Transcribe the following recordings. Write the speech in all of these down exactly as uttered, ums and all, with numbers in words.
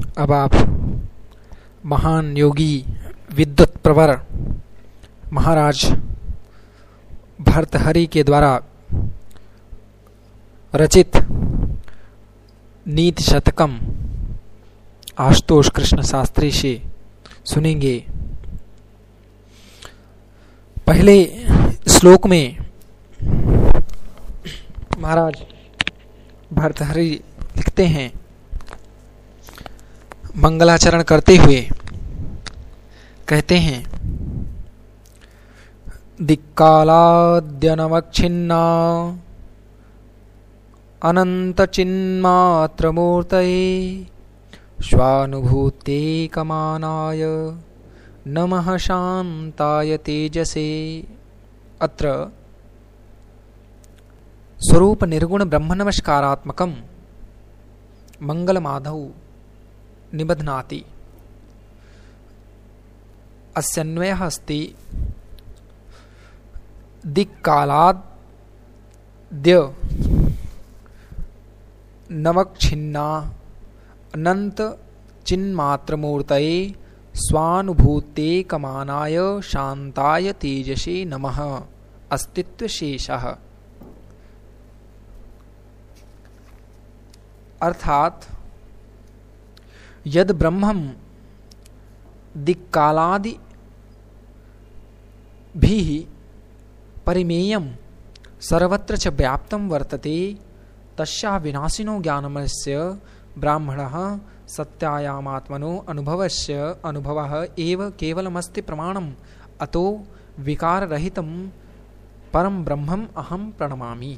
अब आप महान योगी विद्वत प्रवर महाराज भर्तहरि के द्वारा रचित नीति शतकम आशुतोष कृष्ण शास्त्री से सुनेंगे। पहले श्लोक में महाराज भर्तहरि लिखते हैं, मंगलाचरण करते हुए कहते हैं, दिक्कालाद्यनवच्छिन्ना अनंत चिन्मात्र मूर्तये स्वानुभूत्येकमानाय नमः शांताय तेजसे। अत्र स्वरूप निर्गुण ब्रह्म नमस्कारात्मकं मंगलमाधौ निबध्नाति। अस्यन्वयः अस्ति दिक्कालाद्य नवच्छिन्ना अनंत चिन्मात्रमूर्तये स्वानुभूत्येकमानाय शांताय तेजसे नमः अस्तित्वशेषः। अर्थात यद ब्रह्मम दिक्कालादि भी परिमेयं सर्वत्र च व्याप्तं वर्तते तस्या विनाशिनो ज्ञानमस्य ब्राह्मणः सत्यायामात्मनो अनुभवस्य अनुभवः एव केवलमस्ति प्रमाणम्। अतो विकाररहितं परम ब्रह्मम् अहं प्रणमामि।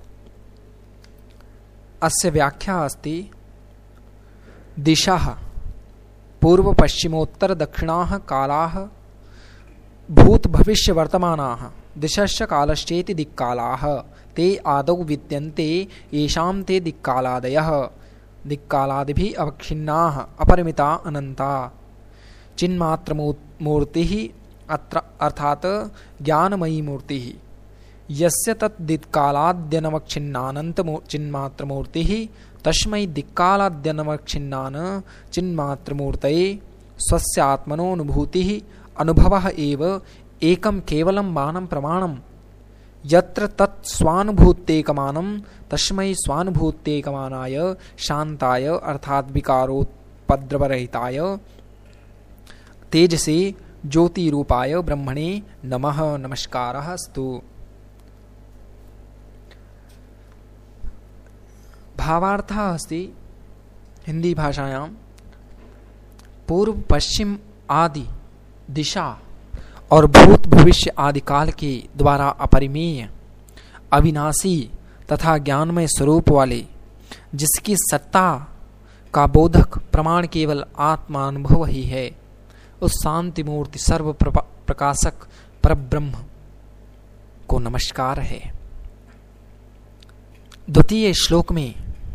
अस्य व्याख्या अस्ति, दिशाः पूर्व पश्चिमोत्तर दक्षिणाः कालाः भूत भविष्य वर्तमानाः दिशश्च कालश्चेति दिक्कालाः ते आदौ विद्यन्ते येषां ते दिक्कालादयः दिक्कालादिभिः अवच्छिन्नाः अपरिमिता अनंता चिन्मात्र मूर्तिः अत्र अर्थात ज्ञानमयी मूर्तिः यस्य तत् दिक्कालाद्यनवच्छिन्नानंत चिन्मात्र मूर्तिः तस्मै दिक्कालाद्यनवच्छिन्नान चिन्मात्र मूर्तये स्वस्यात्मनोऽनुभूतिः अनुभवः एव एकं केवलं मानं प्रमाणम्। यत्र तत् स्वानुभूत्येकमानं तस्मै स्वानुभूत्येकमानाय शांताय अर्थात विकारोपद्रवरहिताय तेजसे ज्योतिरूपाय ब्रह्मणे नमः नमस्कारः अस्तु। भावार्थः अस्ति हिंदी भाषायां पूर्व पश्चिम आदि दिशा और भूत भविष्य आदि काल के द्वारा अपरिमेय अविनाशी तथा ज्ञानमय स्वरूप वाले जिसकी सत्ता का बोधक प्रमाण केवल आत्मानुभव ही है, उस शांति मूर्ति सर्व प्रकाशक परब्रह्म को नमस्कार है। द्वितीय श्लोक में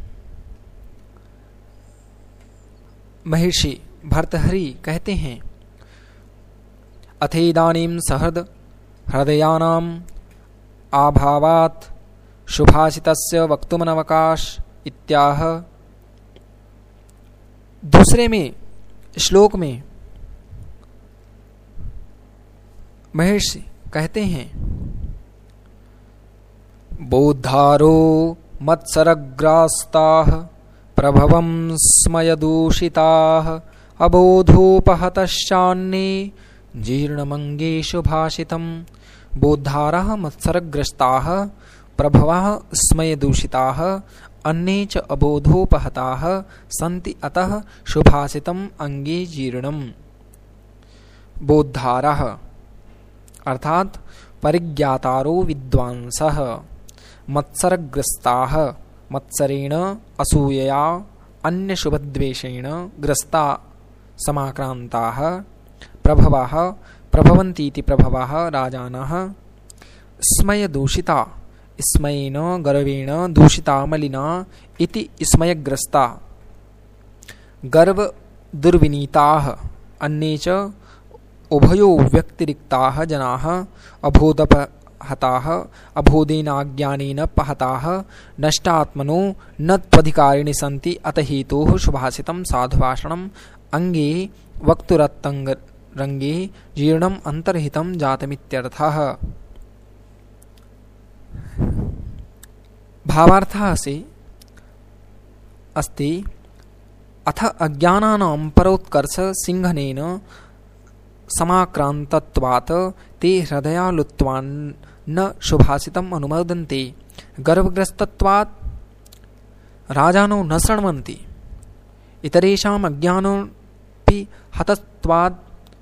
महर्षि भर्तहरि कहते हैं, अथेदानीं सहृद हृदयानाम् आभावात् शुभाषितस्य वक्तुमनवकाश इत्याह। दूसरे में श्लोक में महर्षि कहते हैं, बोद्धारो मत्सरग्रास्ताः प्रभवं स्मयदूषिताः अबोधोपहतश्चान्ये जीर्णमंगेषु भाषितम्। बोद्धारः मत्सरग्रस्ताः प्रभवः स्मयदूषिताः अन्ये च अबोधोपहताः सन्ति अतः शुभाषितम् अंगे जीर्णम्। बोद्धारः अर्थात परिज्ञातारो विद्वांसः मत्सरग्रस्ताः मत्सरेण असूयया अन्य शुभद्वेषेण ग्रस्ता समाक्रांताः प्रभवः प्रभवन्तीति प्रभवः राजानः स्मय दूषिता स्मयेन गर्वेण दूषिता मलिना इति स्मयग्रस्ता गर्व दुर्विनीताः अन्ये च उभयो व्यक्तिरिक्ताः जनाः अबोधप हताः अबोधेनाज्ञानेन पहताः नष्टात्मनो न त्वधिकारिणि सन्ति अत हेतोः शुभाषितं साधुभाषणम् अंगे वक्तुरत्तंग रंगे जीर्णम अंतर्हितं जातमित्यर्थः। भावार्थः से अस्ति अथ अज्ञानानां परोत्कर्ष सिंहनेन समाक्रांतत्वात् ते हृदयालुत्वान्न शुभाषितम् अनुमोदन्ते गर्भग्रस्तत्वात् राजानो न शृण्वन्ति इतरेषाम् अज्ञानोऽपि हतत्वात्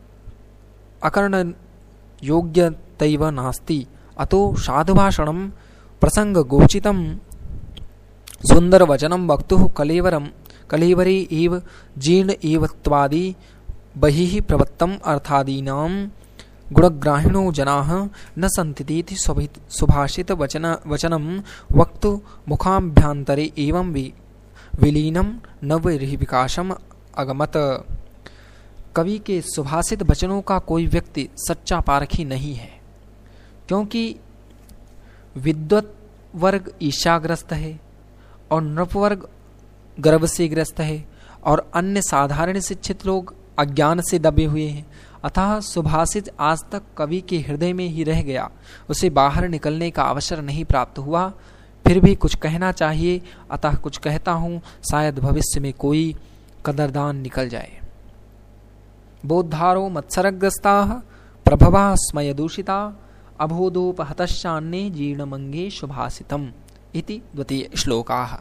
अकर्णयोग्यतैव नास्ति अतो साधुभाषणं प्रसंगगोचितं सुन्दरवचनं वक्तुः कलेवरं कलेवरे एव जीर्ण एवत्वादि बहिः प्रवृत्तम् अर्थादीनां गुणग्राहिणो जनाः न सन्तीति सुभाषित वचन वचनं वक्तु मुखाभ्यन्तरे एवं विलीनं नवविकासम अगमत। कवि के सुभाषित वचनों का कोई व्यक्ति सच्चा पारखी नहीं है, क्योंकि विद्वत वर्ग ईर्ष्याग्रस्त है और नृप वर्ग गर्व से ग्रस्त है और अन्य साधारण शिक्षित लोग अज्ञान से दबे हुए हैं। अतः सुभाषित आज तक कवि के हृदय में ही रह गया, उसे बाहर निकलने का अवसर नहीं प्राप्त हुआ। फिर भी कुछ कहना चाहिए, अतः कुछ कहता हूं, शायद भविष्य में कोई कदरदान निकल जाए। बोद्धारो मत्सरग्रस्ता प्रभवा स्मयदूषिता अबोधोपहतश्चान्ये जीर्णमंगे शुभाषितम् इति द्वितीय श्लोकाः।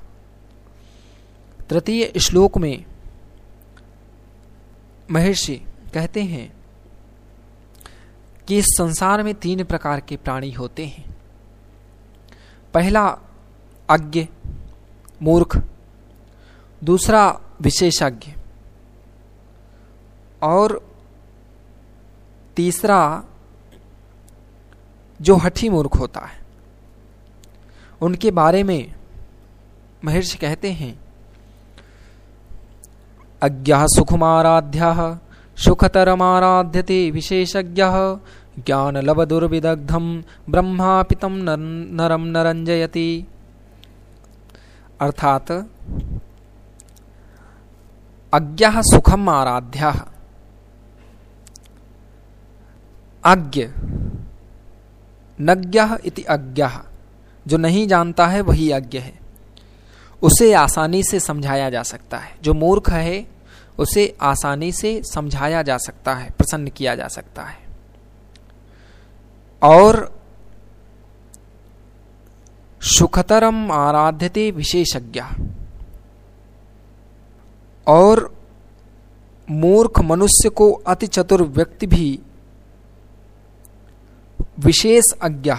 तृतीय श्लोक में महर्षि कहते हैं कि इस संसार में तीन प्रकार के प्राणी होते हैं। पहला अज्ञ मूर्ख, दूसरा विशेषज्ञ और तीसरा जो हठी मूर्ख होता है। उनके बारे में महर्षि कहते हैं अज्ञः सुखमाराध्यः सुखतरमाराध्यते विशेषज्ञः ज्ञानलवदुर्विदग्धं ब्रह्मापितं नरम नरंजयति। अर्थात अज्ञः सुखम आराध्यः, अज्ञ नज्ञः इति अज्ञः, जो नहीं जानता है वही अज्ञ है, उसे आसानी से समझाया जा सकता है। जो मूर्ख है उसे आसानी से समझाया जा सकता है, प्रसन्न किया जा सकता है। और सुखतरम आराध्यते विशेषज्ञ, और मूर्ख मनुष्य को अति चतुर व्यक्ति भी विशेष अज्ञ,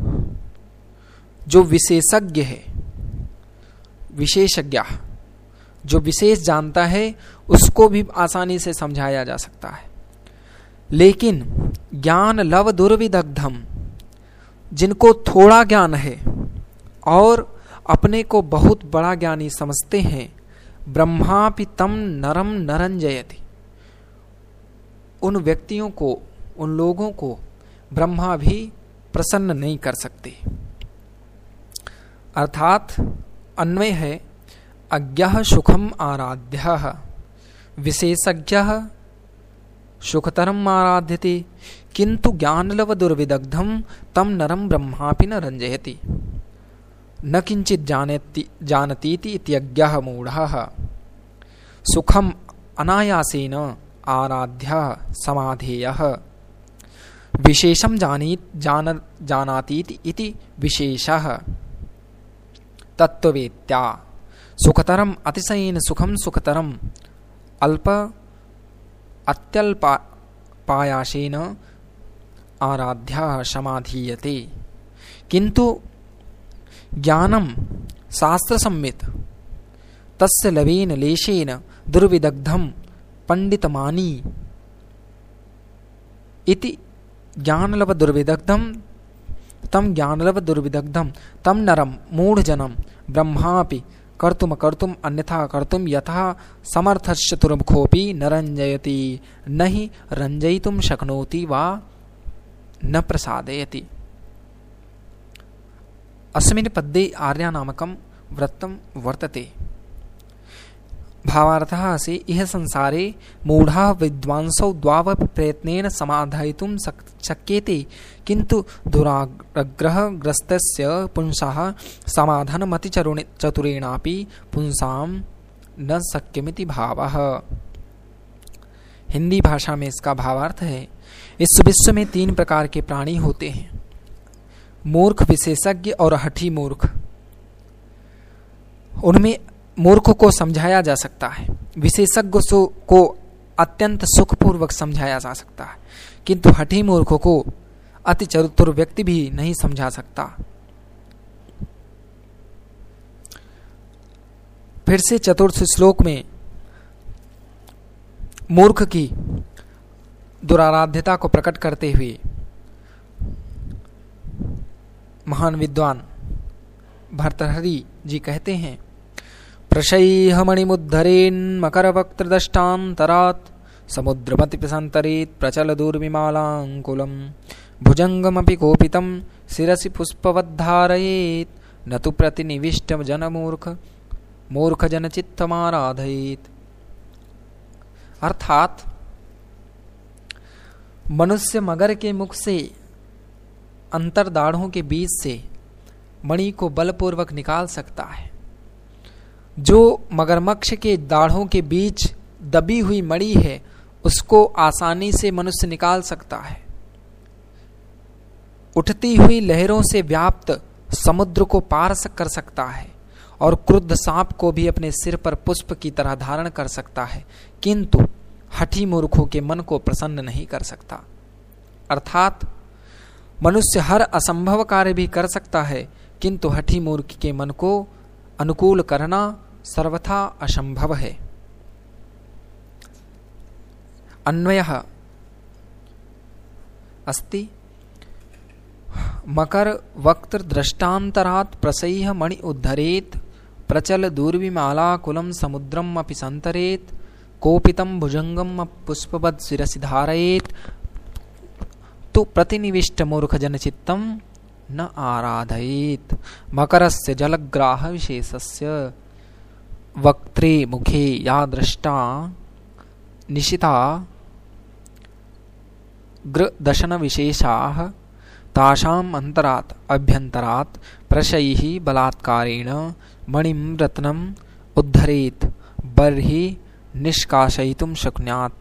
जो विशेषज्ञ है, विशेषज्ञ जो विशेष जानता है, उसको भी आसानी से समझाया जा सकता है। लेकिन ज्ञान लव दुर्विदग्धम, जिनको थोड़ा ज्ञान है और अपने को बहुत बड़ा ज्ञानी समझते हैं, ब्रह्मापि तम नरम नरंजयति, उन व्यक्तियों को, उन लोगों को ब्रह्मा भी प्रसन्न नहीं कर सकते। अर्थात अन्वय है अज्ञः सुखम आराध्यः विशेषज्ञः सुखतरम आराध्यते किंतु ज्ञानलव दुर्विदग्धम तम नरम ब्रह्मापि न रंजयति न किंचित जानति जानतीति इत्यज्ञः मूढ़ः सुखम अनायासेन आराध्यः समाधेयः विशेषम जानीत जान जानातीति इति विशेषः तत्ववेत्या सुखतरम अतिशयेन सुखम सुखतरम अल्प अत्यल्पायासेन आराध्यः समाधीयते किंतु ज्ञानम शास्त्र सम्मित तस्य लवेन लेशेन दुर्विदग्धम पंडितमानी इति ज्ञानलव दुर्विदग्धम तम ज्ञानलव दुर्विदग्धम तम नरम मूढ़जनम ब्रह्मापि कर्तुम कर्तुम अन्यथा कर्तुम यथा समर्थश्चतुर्मुखोऽपि न रंजयति नहि रंजयितुम शक्नोति वा न प्रसादयति। अस्मिन् पद्ये आर्यानामकं व्रतं वर्तते। भावार्थः अस्ति इह संसारे मूढाः विद्वांसौ द्वावपि प्रयत्नेन समाधायितुं शक्येते, किन्तु दुराग्रहग्रस्तस्य पुंसः समाधानमतिचतुरेणापि पुंसां न शक्यमिति भावः। हिंदी भाषा में इसका भावार्थ है, इस विश्व में तीन प्रकार के प्राणी होते हैं, मूर्ख, विशेषज्ञ और हठी मूर्ख। उनमें मूर्ख को समझाया जा सकता है, विशेषज्ञ को अत्यंत सुखपूर्वक समझाया जा सकता है, किंतु हठी मूर्ख को अति चतुर व्यक्ति भी नहीं समझा सकता। फिर से चतुर्थ श्लोक में मूर्ख की दुराराध्यता को प्रकट करते हुए महान विद्वान भर्तृहरि जी कहते हैं, प्रशैह मणिमुद्धरेन् मकरवक्त्रदष्टान्तरात् समुद्रमतिपिसन्तरेत् प्रचल दूर्विमालाङ्कुलं भुजङ्गमपि कोपितं शिरसि पुष्पवद्धारयेत् न तु प्रतिनिविष्टजनमूर्ख मूर्खजनचित्तमाराधयेत्। अर्थात मनुष्य मगर के मुख से अंतरदाढ़ों के बीच से मणि को बलपूर्वक निकाल सकता है। जो मगरमच्छ के दाढ़ों के बीच दबी हुई मणि है उसको आसानी से मनुष्य निकाल सकता है। उठती हुई लहरों से व्याप्त समुद्र को पार कर सकता है और क्रुद्ध सांप को भी अपने सिर पर पुष्प की तरह धारण कर सकता है, किंतु हठी मूर्खों के मन को प्रसन्न नहीं कर सकता। अर्थात मनुष्य हर असंभव कार्य भी कर सकता है, किंतु हठी मूर्ख के मन को अनुकूल करना सर्वथा असंभव है। अन्वयः अस्ति मकर वक्त्र दृष्टान्तरात् प्रसह्य मणि उद्धरेत् प्रचल दूर्विमालाकुलं समुद्रम् अपि सन्तरेत् कोपितं भुजंगम पुष्पवत् शिरसि धारयेत् तु प्रतिनिविष्ट मूर्खजनचित्तं न आराधयेत्। मकरस्य जलग्राह विशेषस्य वक्त्रे मुखे या दृष्टा निशिता ग्रदशन विशेषाः तासाम् अंतरात् अभ्यन्तरात् प्रशैः बलात्कारेण मणिं रत्नम् उद्धरेत् बर्हि निष्कासयितुं शक्नुयात्।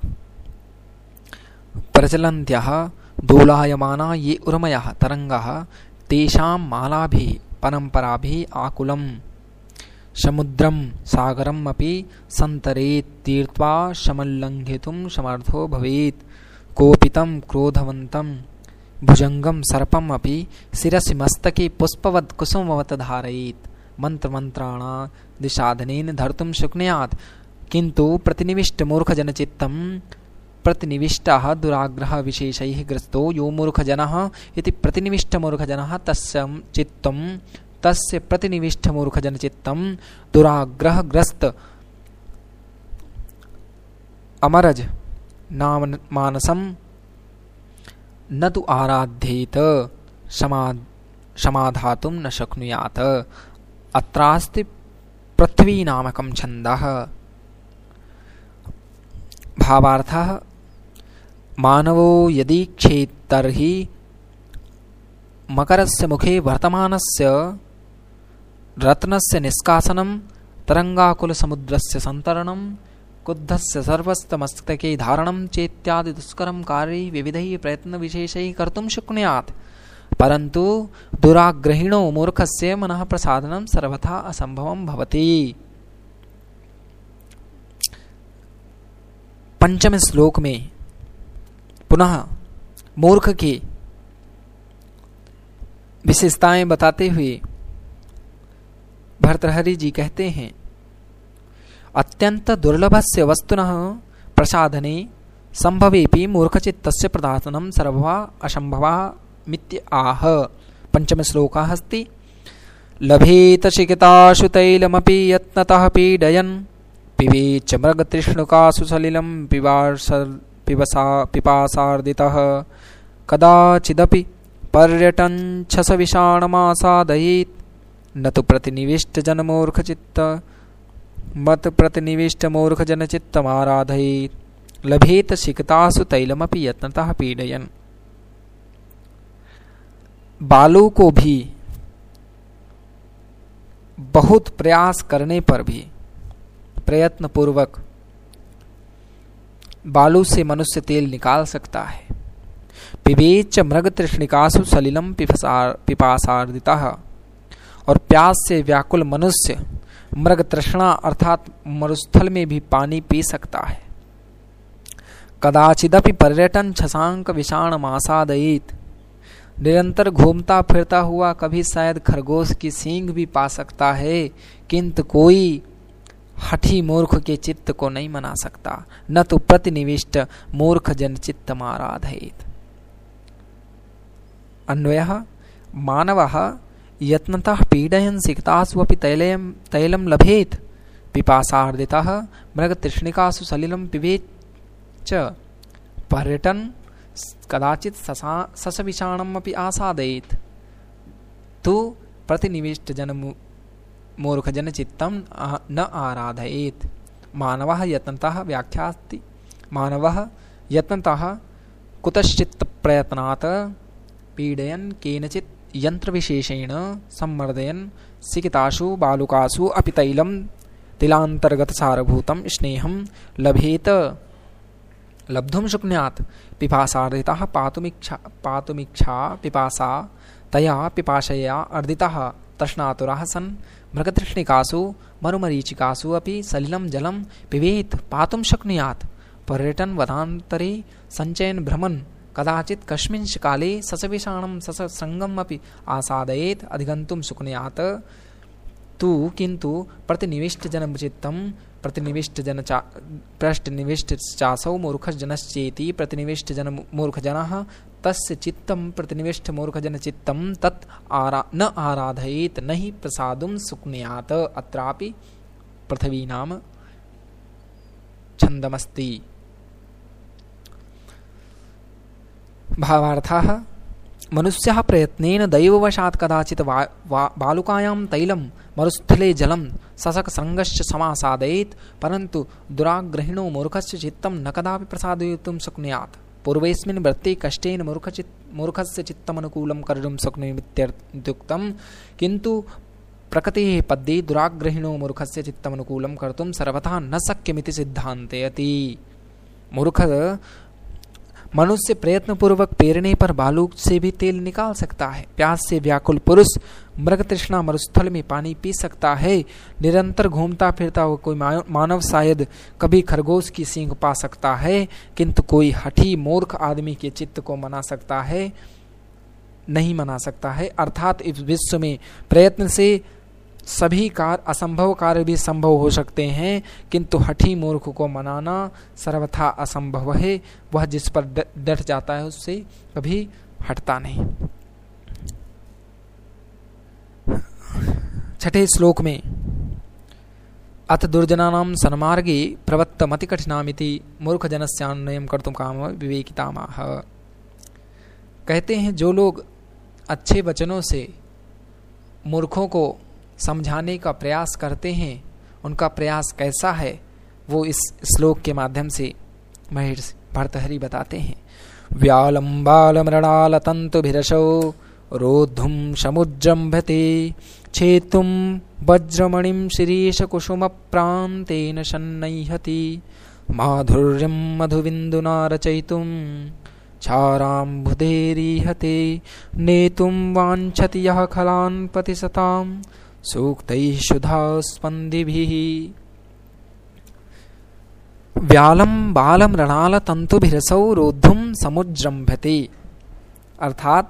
प्रचलन्त्यः दोलायमाना ये उर्मयः तरंगाः तेषां मालाभिः परम्पराभिः आकुलम् समुद्रं सागरम् अपि सन्तरेत् तीर्त्वा समल्लङ्घितुं समर्थो भवेत्। कोपितं क्रोधवन्तं भुजंगम सर्पम अपि शिरसि मस्तके पुष्पवत् कुसुमवत् धारयेत् मंत्रमंत्राणा दिशाधनेन धर्तुं शक्नुयात्। किन्तु प्रतिनिविष्ट मूर्खजनचित्तं प्रतिनिविष्टः दुराग्रह विशेषैः ग्रस्तो यो मूर्खजनः इति प्रतिनिविष्ट मूर्खजनः तस्य चित्तं तस्य प्रतिनिविष्ट मूर्खजनचित्तं दुराग्रह ग्रस्त अमरज नाम मानसम न तु आराध्येत समाधातुं न शक्नुयात्। अत्रास्ति पृथ्वी नामकं छन्दः। भावार्थः मानवो यदि क्षेत् तर्हि मकरस्य मुखे वर्तमानस्य रत्नस्य निष्कासनं तरंगाकुल समुद्रस्य संतरणं कुद्धस्य सर्वस्तमस्तके धारणं चेत्यादि दुष्करं कार्य विविधैः प्रयत्न विशेषैः कर्तुं शक्नुयात्। परन्तु दुराग्रहिणो मूर्खस्य मनः प्रसादनं सर्वथा असंभवं भवति। पंचम श्लोक में पुनः मूर्ख की विशेषताएं बताते हुए भर्तृहरि जी कहते हैं, अत्यंत दुर्लभस्य वस्तुनः प्रसाधने संभवेपि मूर्खचित्तस्य प्रदातनं सर्वथा असंभवः मित्य आह। पंचम श्लोकः अस्ति, लभेत शिखिताशु तैलमपि यत्नतः पीडयन् पिबेच्च मृगतृष्णुकासु सलिलं पिबसा पिपासार्दितः कदाचिदपि पर्यटन् छस विषाणमासादयेत् न तो प्रतिनिविष्ट जन मूर्ख चित्त मत प्रतिनिविष्ट मूर्ख जन चित्तमाराधयेत् लभेत सिकतासु तैलमपि यत्नतः पीडयन्। बालू को भी बहुत प्रयास करने पर भी, प्रयत्न पूर्वक बालू से मनुष्य तेल निकाल सकता है। पिबेच मृग तृष्णिकासु सलिलम पिपासार्दितः, और प्यास से व्याकुल मनुष्य मृग तृष्णा अर्थात मरुस्थल में भी पानी पी सकता है। कदाचिदपि पर्यटन छसांक विषाण मासादयेत्, निरंतर घूमता फिरता हुआ कभी शायद खरगोश की सींग भी पा सकता है, किंतु कोई हठी मूर्ख के चित्त को नहीं मना सकता। न तो प्रतिनिविष्ट मूर्ख जन चित्त माराधयेत्। अन्वयः मानवः यत्नतः पीडयन् सिकतासु अपि तैलम तैलम लभेत् पिपासार्दितः मृगतृष्णिकासु सलिलं पिबेत् च पर्यटन कदाचित ससविषाणम् अपि आसादयेत् तु प्रतिनिविष्ट जन मूर्ख जन चित्तम न आराधयेत्। मानवः यत्नतः व्याख्यास्ति मानवः यत्नतः कुतश्चित् प्रयत्नात् पीडयन् केनचित् यंत्र विशेषेण सम्मर्दयन् सिकितासु बालुकासु अपि तैलं तिलांतर्गत सारभूतं स्नेहं लभेत लब्धुं शक्नुयात्। पिपासार्दितः पातुमिच्छा पातुमिच्छा पिपासा तया पिपाशया अर्दितः तृष्णातुरः सन् मृगतृष्णिकासु मरुमरीचिकासु अपि सलिलं जलं पिबेत् पातुं शक्नुयात्। पर्यटन वदान्तरे संचयन भ्रमन् कदाचित् कस्मिंश्च काले ससविषाणं सससंगम् अपि आसादयेत् अधिगन्तुं शक्नुयात्। तु किन्तु प्रतिनिविष्ट जन चित्तं प्रतिनिविष्ट जन चा पृष्ठनिविष्ट चासौ मूर्खजनश्चेति प्रतिनिविष्ट जन मूर्खजनः तस्य चित्तं प्रतिनिविष्ट मूर्खजन चित्तं तत् आरा न आराधयेत् न हि प्रसादुं शक्नुयात्। अत्रापि पृथ्वी नाम छन्दमस्ति। भावार्थः मनुष्यः प्रयत्नेन दैववशात् कदाचित् वा, वा, बालुकायां तैलं मरुस्थले जलं ससक संगश्च समासादयेत् परन्तु दुराग्रहिणो मूर्खस्य चित्तं न कदापि प्रसादयितुं शक्नुयात्। पूर्वेस्मिन् वृत्ते कष्टेन मूर्खचित् मूर्खस्य चित्तमनुकूलं कर्तुं शक्नुमित्युक्तं, किन्तु प्रकृतेः पद्ये दुराग्रहिणो मूर्खस्य चित्तमनुकूलं कर्तुं सर्वथा न शक्यमिति सिद्धान्तयति। मूर्ख मनुष्य प्रयत्न पूर्वक पेरने पर बालू से भी तेल निकाल सकता है। प्यास से व्याकुल पुरुष मृग तृष्णा मरुस्थल में पानी पी सकता है। निरंतर घूमता फिरता हुआ कोई मानव शायद कभी खरगोश की सींग पा सकता है, किंतु कोई हठी मूर्ख आदमी के चित्त को मना सकता है नहीं मना सकता है। अर्थात इस विश्व में प्रयत्न से सभी कार्य असंभव कार्य भी संभव हो सकते हैं, किंतु हठी मूर्ख को मनाना सर्वथा असंभव है। वह जिस पर डट जाता है उससे कभी हटता नहीं। छठे श्लोक में अथ दुर्जनानां सन्मार्गे प्रवत्तमति कठिनामिति मूर्ख जनस्यान्वयं कर्तुं काम विवेकितामाह। कहते हैं जो लोग अच्छे वचनों से मूर्खों को समझाने का प्रयास करते हैं उनका प्रयास कैसा है वो इस श्लोक के माध्यम से महर्षि भर्तहरि बताते हैं। व्यालं बालमृणाल तंतुभिरशो रोद्धुं समुज्जम्भते छेतुं वज्रमणिं शिरीष कुसुम प्रान्तेन सन्नह्यति माधुर्यं मधुबिन्दुना रचयितुं क्षाराम्बुधेरीहते नेतुं वाञ्छति यः खलान् प्रतिशतां सूक्तैः शुधा स्पन्दिभिः। व्यालं बालं रणाल तंतुभिरसौ रोद्धुं समुज्जम्भते, अर्थात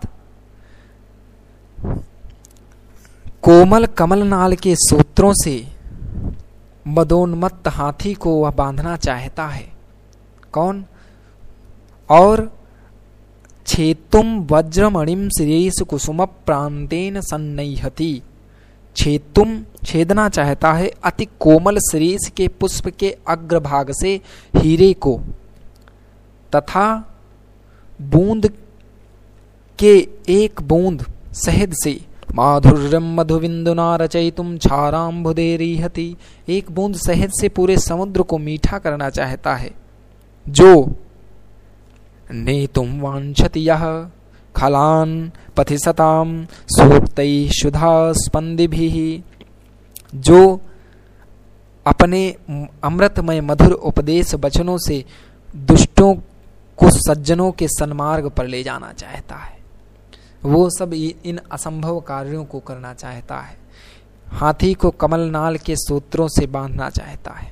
कोमल कमल नाल के सूत्रों से मदोन्मत्त हाथी को वह बांधना चाहता है। कौन? और छेतुम वज्रमणिम श्रीश कुसुम प्रांतेन सन्नह्यति, छेतुम छेदना चाहता है अति कोमल श्रीश के पुष्प के अग्रभाग से हीरे को, तथा बूंद के एक बूंद शहद से माधुर्यम मधुबिंदुना रचयितुम क्षाराम्बुदेरिहति। एक बूंद शहद से पूरे समुद्र को मीठा करना चाहता है। जो नेतुम वांछति यह खलान पथि सताम सूक्तैः सुधा स्पंदिभिः। जो अपने अमृतमय मधुर उपदेश वचनों से दुष्टों को सज्जनों के सन्मार्ग पर ले जाना चाहता है, वो सब इन असंभव कार्यों को करना चाहता है। हाथी को कमलनाल के सूत्रों से बांधना चाहता है।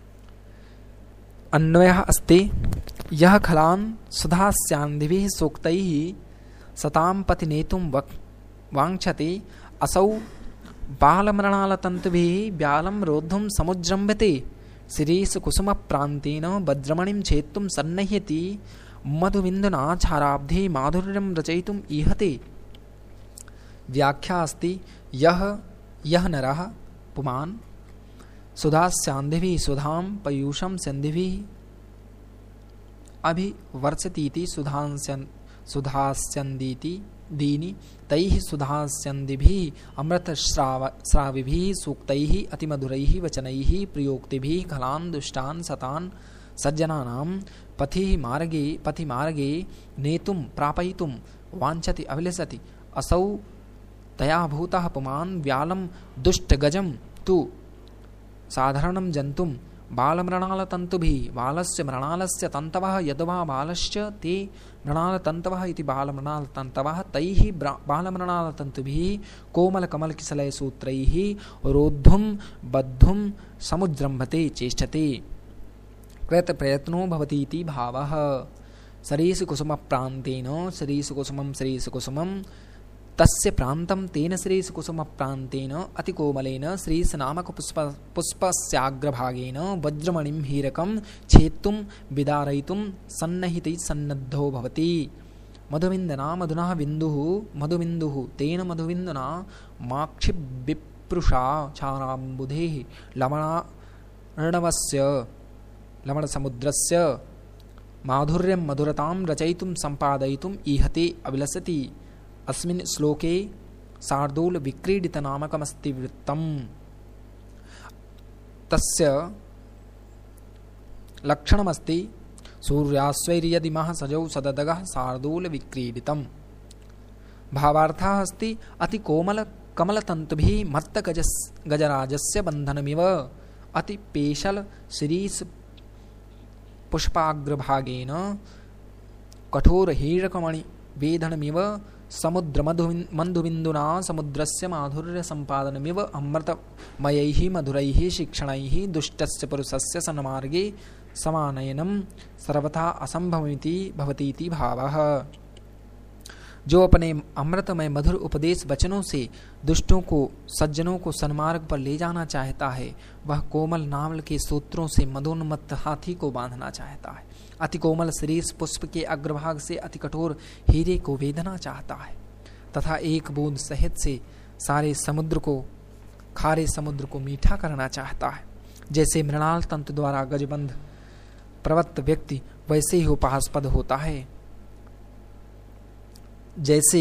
अन्वयः अस्ति यह खलान सुधास्यांदिभिः सूक्तैः सताम पति नेतुम वांछति असौ बालमृणालतन्तुभिः व्यालं रोद्धुं समुज्जृम्भते शिरीष कुसुम प्रान्तेन वज्रमणिं छेत्तुं सन्नह्यति मधुबिन्दुना क्षाराब्धे माधुर्यं रचयितुम् ईहते। व्याख्या अस्ति यह यह नरः पुमान् सुधास्यांदिभिः सुधां पयूषं स्यन्दिभिः अभिवर्षतीति सुधास्यन् सुधास्यन्दीति दीनि तैः सुधास्यन्दिभिः अमृत श्राव श्राविभिः सूक्तैः अतिमधुरैः वचनैः प्रयोक्तिभिः खलान् दुष्टान् सतान् सज्जनानां पथि मार्गे पथि मार्गे नेतुं प्रापयितुं वाञ्छति अभिलषति। असौ तया भूतः पुमान् व्यालं दुष्टगजं तु साधारणं जन्तुं बालमृणालतन्तुभिः बालस्य मृणालस्य तन्तवः यद्वा बालश्च ते मृणालतन्तवः इति बालमृणालतन्तवः तैः बालमृणालतन्तुभिः कोमलकमलकिसलयसूत्रैः रोद्धुं बद्धुं समुज्जृम्भते चेष्टते कृतप्रयत्नो भवतीति भावः। शरीशकुसुमप्रान्तेन शरीशकुसुमं शरीशकुसुमं तस्य प्रान्तं तेन श्रीशकुसुमप्रान्तेन अतिकोमलेन श्रीशनामक पुष्प पुष्पस्याग्रभागेन वज्रमणिं हीरकं छेत्तुं विदारयितुं सन्नहिते सन्नद्धो भवति। मधुबिन्दुना मधुना बिन्दुः मधुबिन्दुः तेन मधुबिन्दुना माक्षिविप्रुषा क्षाराम्बुधेः लवणार्णवस्य लवणसमुद्रस्य माधुर्यं मधुरतां रचयितुं सम्पादयितुम् ईहते अभिलषति। अस्मिन् श्लोके शार्दूल विक्रीडित नामकमस्ति वृत्तम्। तस्य लक्षणमस्ति सूर्यास्वैर्यदिमः सजौ सददगः शार्दूल विक्रीडितम्। भावार्थः अस्ति अति कोमल कमलतन्तुभिः मत्त गजस गजराजस्य बन्धनमिव अति पेशल शिरीष पुष्पाग्रभागेन कठोर हीरकमणि वेदनमिव समुद्र मधुबिन्दुना समुद्रस्य माधुर्य संपादनमिव अमृतमयैः मधुरैः शिक्षणैः दुष्टस्य पुरुषस्य सन्मार्गे समानयनं सर्वथा असंभवमिति भवतीति भावः। जो अपने अमृतमय मधुर उपदेश वचनों से दुष्टों को सज्जनों को सन्मार्ग पर ले जाना चाहता है, वह कोमल नावल के सूत्रों से मदोन्मत्त हाथी को बांधना चाहता है। अति कोमल शरीर पुष्प के अग्रभाग से अति कठोर हीरे को वेदना चाहता है तथा एक बूंद शहद से सारे समुद्र को खारे समुद्र को मीठा करना चाहता है। जैसे मृणाल तंत्र द्वारा गजबंध प्रवत्त व्यक्ति वैसे ही उपास्पद होता है। जैसे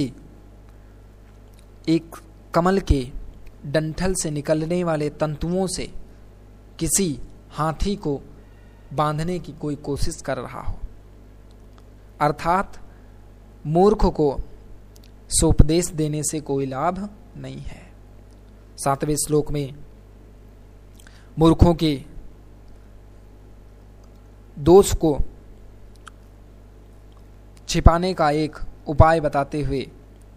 एक कमल के डंठल से निकलने वाले तंतुओं से किसी हाथी को बांधने की कोई कोशिश कर रहा हो, अर्थात मूर्ख को सोपदेश देने से कोई लाभ नहीं है। सातवें श्लोक में मूर्खों के दोष को छिपाने का एक उपाय बताते हुए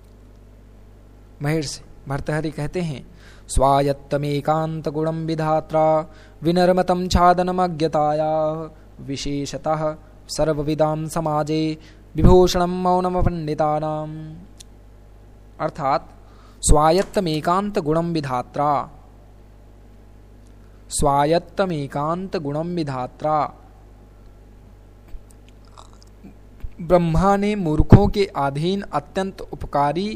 महर्षि भर्तहरि कहते हैं, स्वायत्तमेकांत गुणं विधात्रा विनर्मतं छादनमज्ञताया विशेषतः सर्वविदां समाजे विभूषणं मौनम पंडितानाम। अर्थात स्वायत्तमेकांत गुणं विधात्रा, स्वायत्तमेकांत गुणं विधात्रा, ब्रह्मा ने मूर्खों के अधीन अत्यंत उपकारी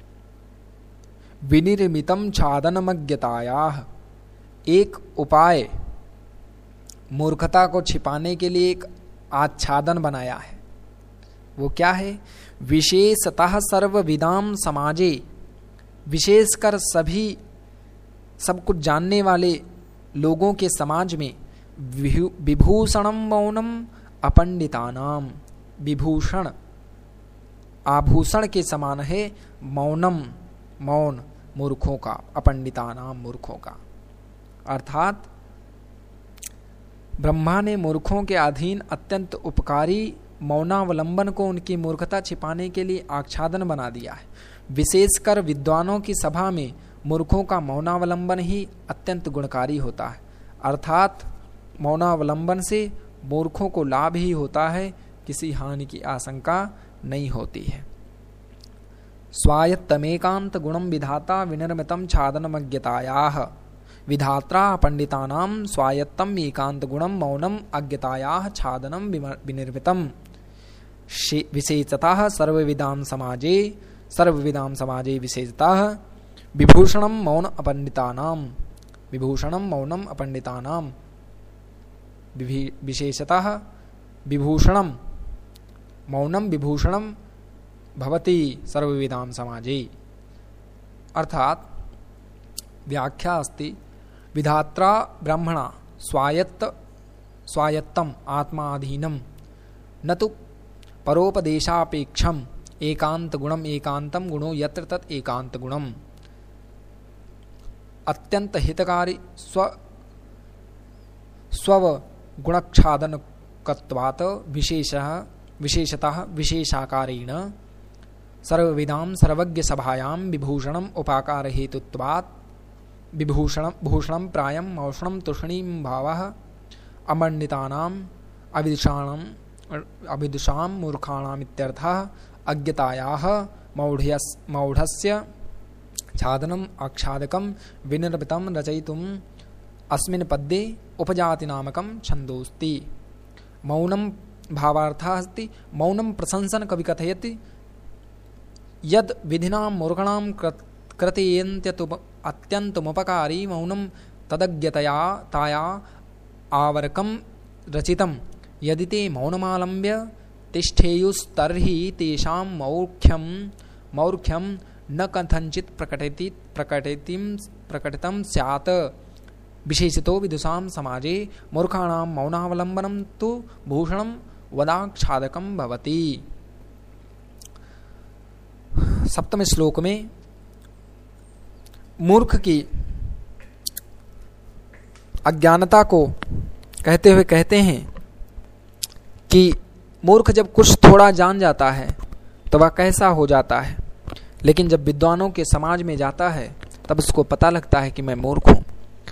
विनिर्मितम छादनमज्ञताया एक उपाय मूर्खता को छिपाने के लिए एक आच्छादन बनाया है। वो क्या है? विशेषतः सर्वविदाम समाजे विशेषकर सभी सब कुछ जानने वाले लोगों के समाज में विभूषणम मौनम अपंडितानाम, विभूषण आभूषण के समान है मौनम, मौन मूर्खों का, अपंडितानाम मूर्खों का। अर्थात ब्रह्मा ने मूर्खों के अधीन अत्यंत उपकारी मौनावलंबन को उनकी मूर्खता छिपाने के लिए आच्छादन बना दिया है। विशेषकर विद्वानों की सभा में मूर्खों का मौनावलंबन ही अत्यंत गुणकारी होता है। अर्थात मौनावलंबन से मूर्खों को लाभ ही होता है, किसी हानि की आशंका नहीं होती है। स्वायत्तमेकांत गुणम विधाता विनिर्मितम छादनमज्ञतायाः, विधात्रा पंडितानां स्वायत्तम एकांत गुणम मौनम अज्ञतायाः छादनम विनिर्मितम। विशेषतः सर्वविदाम समाजे सर्वविदाम समाजे विशेषतः विभूषणम मौन अपंडितानां, विभूषणम मौनम अपंडितानां, विशेषतः विभूषणम मौनम विभूषणम भवति सर्वविदाम समाजे। अर्थात व्याख्या अस्ति विधात्रा ब्रह्मणा स्वायत्त स्वायत्तम आत्माधीनम न तो परोपदेशापेक्षम एकांत गुणम एकांतम गुणो यत्र तत् एकांत गुणम। अत्यंत हितकारी स्व स्व गुणक्षादनकत्वात् विशेषः विशेषतः विशेषाकारेण सर्वविदां सर्वज्ञ सभायां विभूषणम उपाकार हेतुत्वात् विभूषणम भूषणम प्रायम मौषणम तुष्णीम भावः अमंडितानाम अविदुषाणाम अविदुषां मूर्खाणाम इत्यर्थः। अज्ञतायाः मौढ़्यस् मौढ़स्य छादनम आच्छादकम विनिर्मितम रचयितुम अस्मिन् पद्ये उपजाति नामकम छन्दोस्ति। मौनम भावार्थः अस्ति मौनम प्रशंसन कवि कथयति यद विधिनां मूर्खाणां कृतेयन्त्यतुप अत्यन्तमुपकारी मौनम तदज्ञतया ताया आवरकम रचितम। यदि ते मौनमालम्ब्य तिष्ठेयुस्तर्हि तेषां मौख्यम मौर्ख्यम न कथंचित् प्रकटति प्रकटितिं प्रकटितं स्यात्। विशेषतो विदुषां समाजे मूर्खाणां मौनावलंबनं तु भूषणं वदाक्षादकं भवति। सप्तम श्लोक में मूर्ख की अज्ञानता को कहते हुए कहते हैं कि मूर्ख जब कुछ थोड़ा जान जाता है तो वह कैसा हो जाता है, लेकिन जब विद्वानों के समाज में जाता है तब उसको पता लगता है कि मैं मूर्ख हूं।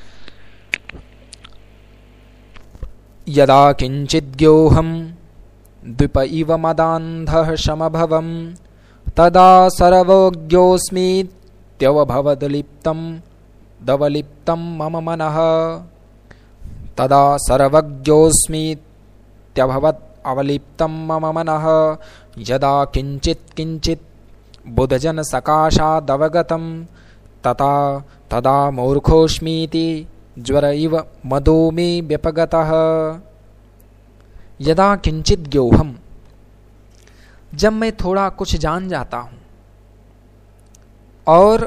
यदा किंचिद्योहम द्विप इव मदान्धः समभवम् तदा सर्वज्ञोऽस्मीत्यवभवदलिप्तं दवलिप्तं मम मनः। तदा सर्वज्ञोऽस्मीत्यभवत् अवलिप्तं मम मनः। यदा किंचित् किंचित् बुधजन सकाशादवगतं तथा तदा मूर्खोऽस्मीति ज्वर इव मदो मे व्यपगतः। यदा किंचित ज्ञोहम, जब मैं थोड़ा कुछ जान जाता हूं और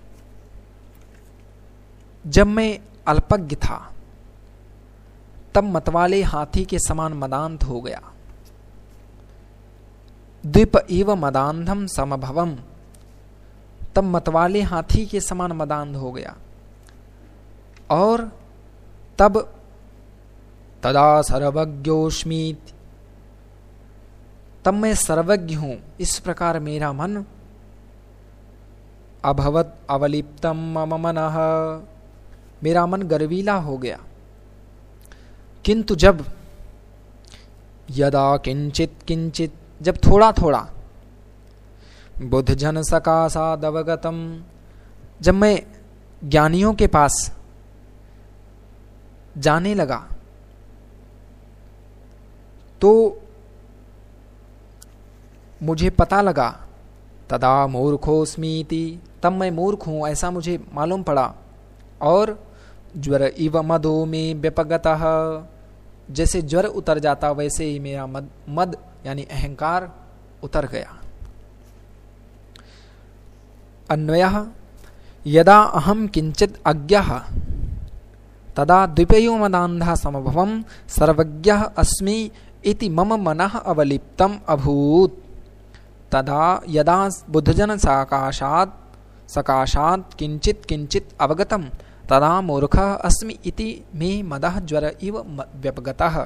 जब मैं अल्पज्ञ था तब मतवाले हाथी के समान मदांत हो गया। द्वीप इव मदांधम समभवम, तब मतवाले हाथी के समान मदांध हो गया। और तब तदा सर्वज्ञोऽस्मि, तब मैं सर्वज्ञ हूं, इस प्रकार मेरा मन अभवत अवलिप्तम मम मनः, मेरा मन गर्वीला हो गया। किंतु जब यदा किंचित किंचित, जब थोड़ा थोड़ा बुद्ध जन सकाशादवगतम, जब मैं ज्ञानियों के पास जाने लगा तो मुझे पता लगा तदा मूर्खोऽस्मीति, तब मैं मूर्ख हूं ऐसा मुझे मालूम पड़ा। और ज्वर इव मदो में व्यपगतः, जैसे ज्वर उतर जाता वैसे ही मेरा मद मद यानी अहंकार उतर गया। अन्वयः यदा अहम किंचित अज्ञः तदा द्विपयो मदान्धः समभवम् सर्वज्ञः अस्मि इति मम मनः अवलिप्तम् अभूत्। तदा यदा बुद्धजन सकाशात् सकाशात् किंचित किंचित अवगतम् तदा मूर्खः अस्मि इति मे मदः ज्वर इव व्यपगतः।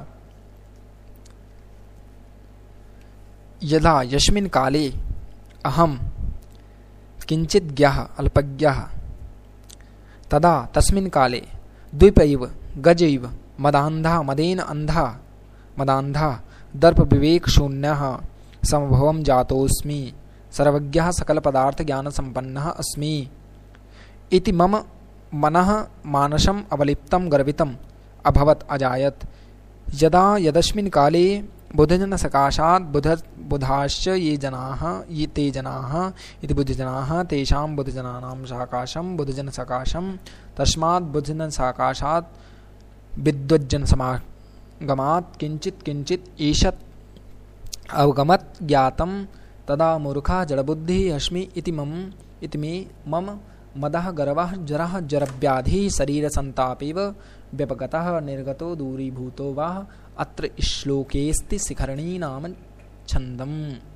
यदा यस्मिन् काले अहम किंचित ज्ञः अल्पज्ञः तदा तस्मिन् काले द्विपैव गजैव मदान्धः मदेन अन्धः मदान्धः दर्प विवेक शून्यः समभवं जातोऽस्मि सर्वज्ञः सकल पदार्थ ज्ञान संपन्नः अस्मि इति मम मनः मानसम् अवलिप्तं गर्वितम् अभवत् अजायत। यदा यदस्मिन् काले बुद्धजन सकाशात् बुध बुधाश्च ये जनाः ये ते जनाः इति बुद्धजनाः तेषां बुद्धजनानां सकाशं बुद्धजन सकाशं तस्मात् बुद्धजन सकाशात् विद्वज्जन समागमात् किंचित किंचित ईषत् अवगमत् ज्ञातं तदा मूर्खः जड़बुद्धिः अस्मि इति मम इति मे मम मदः गर्वः जरः जरव्याधिः शरीर संतापेव व्यपगतः निर्गतो दूरीभूतो वा अत्र श्लोकेस्ति शिखरणी नाम छन्दम्।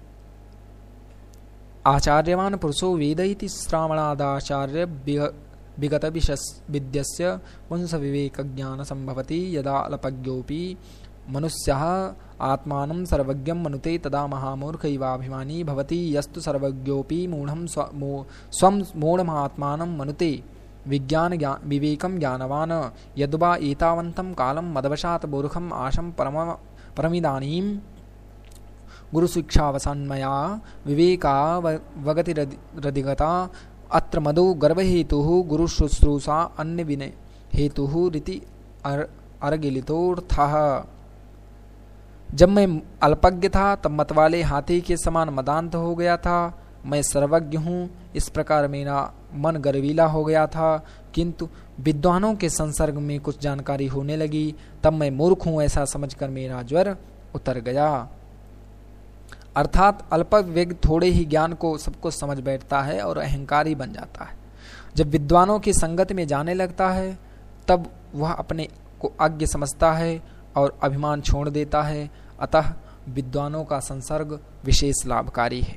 आचार्यवान् पुरुषो वेद इति श्रावणादाचार्य विगत विद्यस्य पुंस विवेक ज्ञान संभवति। यदा अल्पज्ञोऽपि मनुष्यः आत्मानं सर्वज्ञं मनुते तदा महामूर्ख इवाभिमानी भवति। यस्तु सर्वज्ञोऽपि मूढं स्वं मूढमात्मानं मनुते विज्ञान ज्ञान विवेकं ज्ञानवान्। यद्वा एतावन्तं कालं मदवशात् मूर्खम् आशं परम परमिदानीं गुरुशिक्षावसान्मया विवेकावगतिरधिगता। अत्र मदो गर्वहेतुः गुरुशुश्रूषा अन्य विनय हेतुः रीति अर्गिलितोऽर्थः। जब मैं अल्पज्ञ था तब मतवाले हाथी के समान मदान्त हो गया था। मैं सर्वज्ञ हूँ इस प्रकार मेरा मन गर्वीला हो गया था, किंतु विद्वानों के संसर्ग में कुछ जानकारी होने लगी तब मैं मूर्ख हूँ ऐसा समझकर मेरा ज्वर उतर गया। अर्थात अल्पज्ञ थोड़े ही ज्ञान को सब कुछ समझ बैठता है और अहंकारी बन जाता है। जब विद्वानों की संगत में जाने लगता है तब वह अपने को अज्ञ समझता है और अभिमान छोड़ देता है। अतः विद्वानों का संसर्ग विशेष लाभकारी है।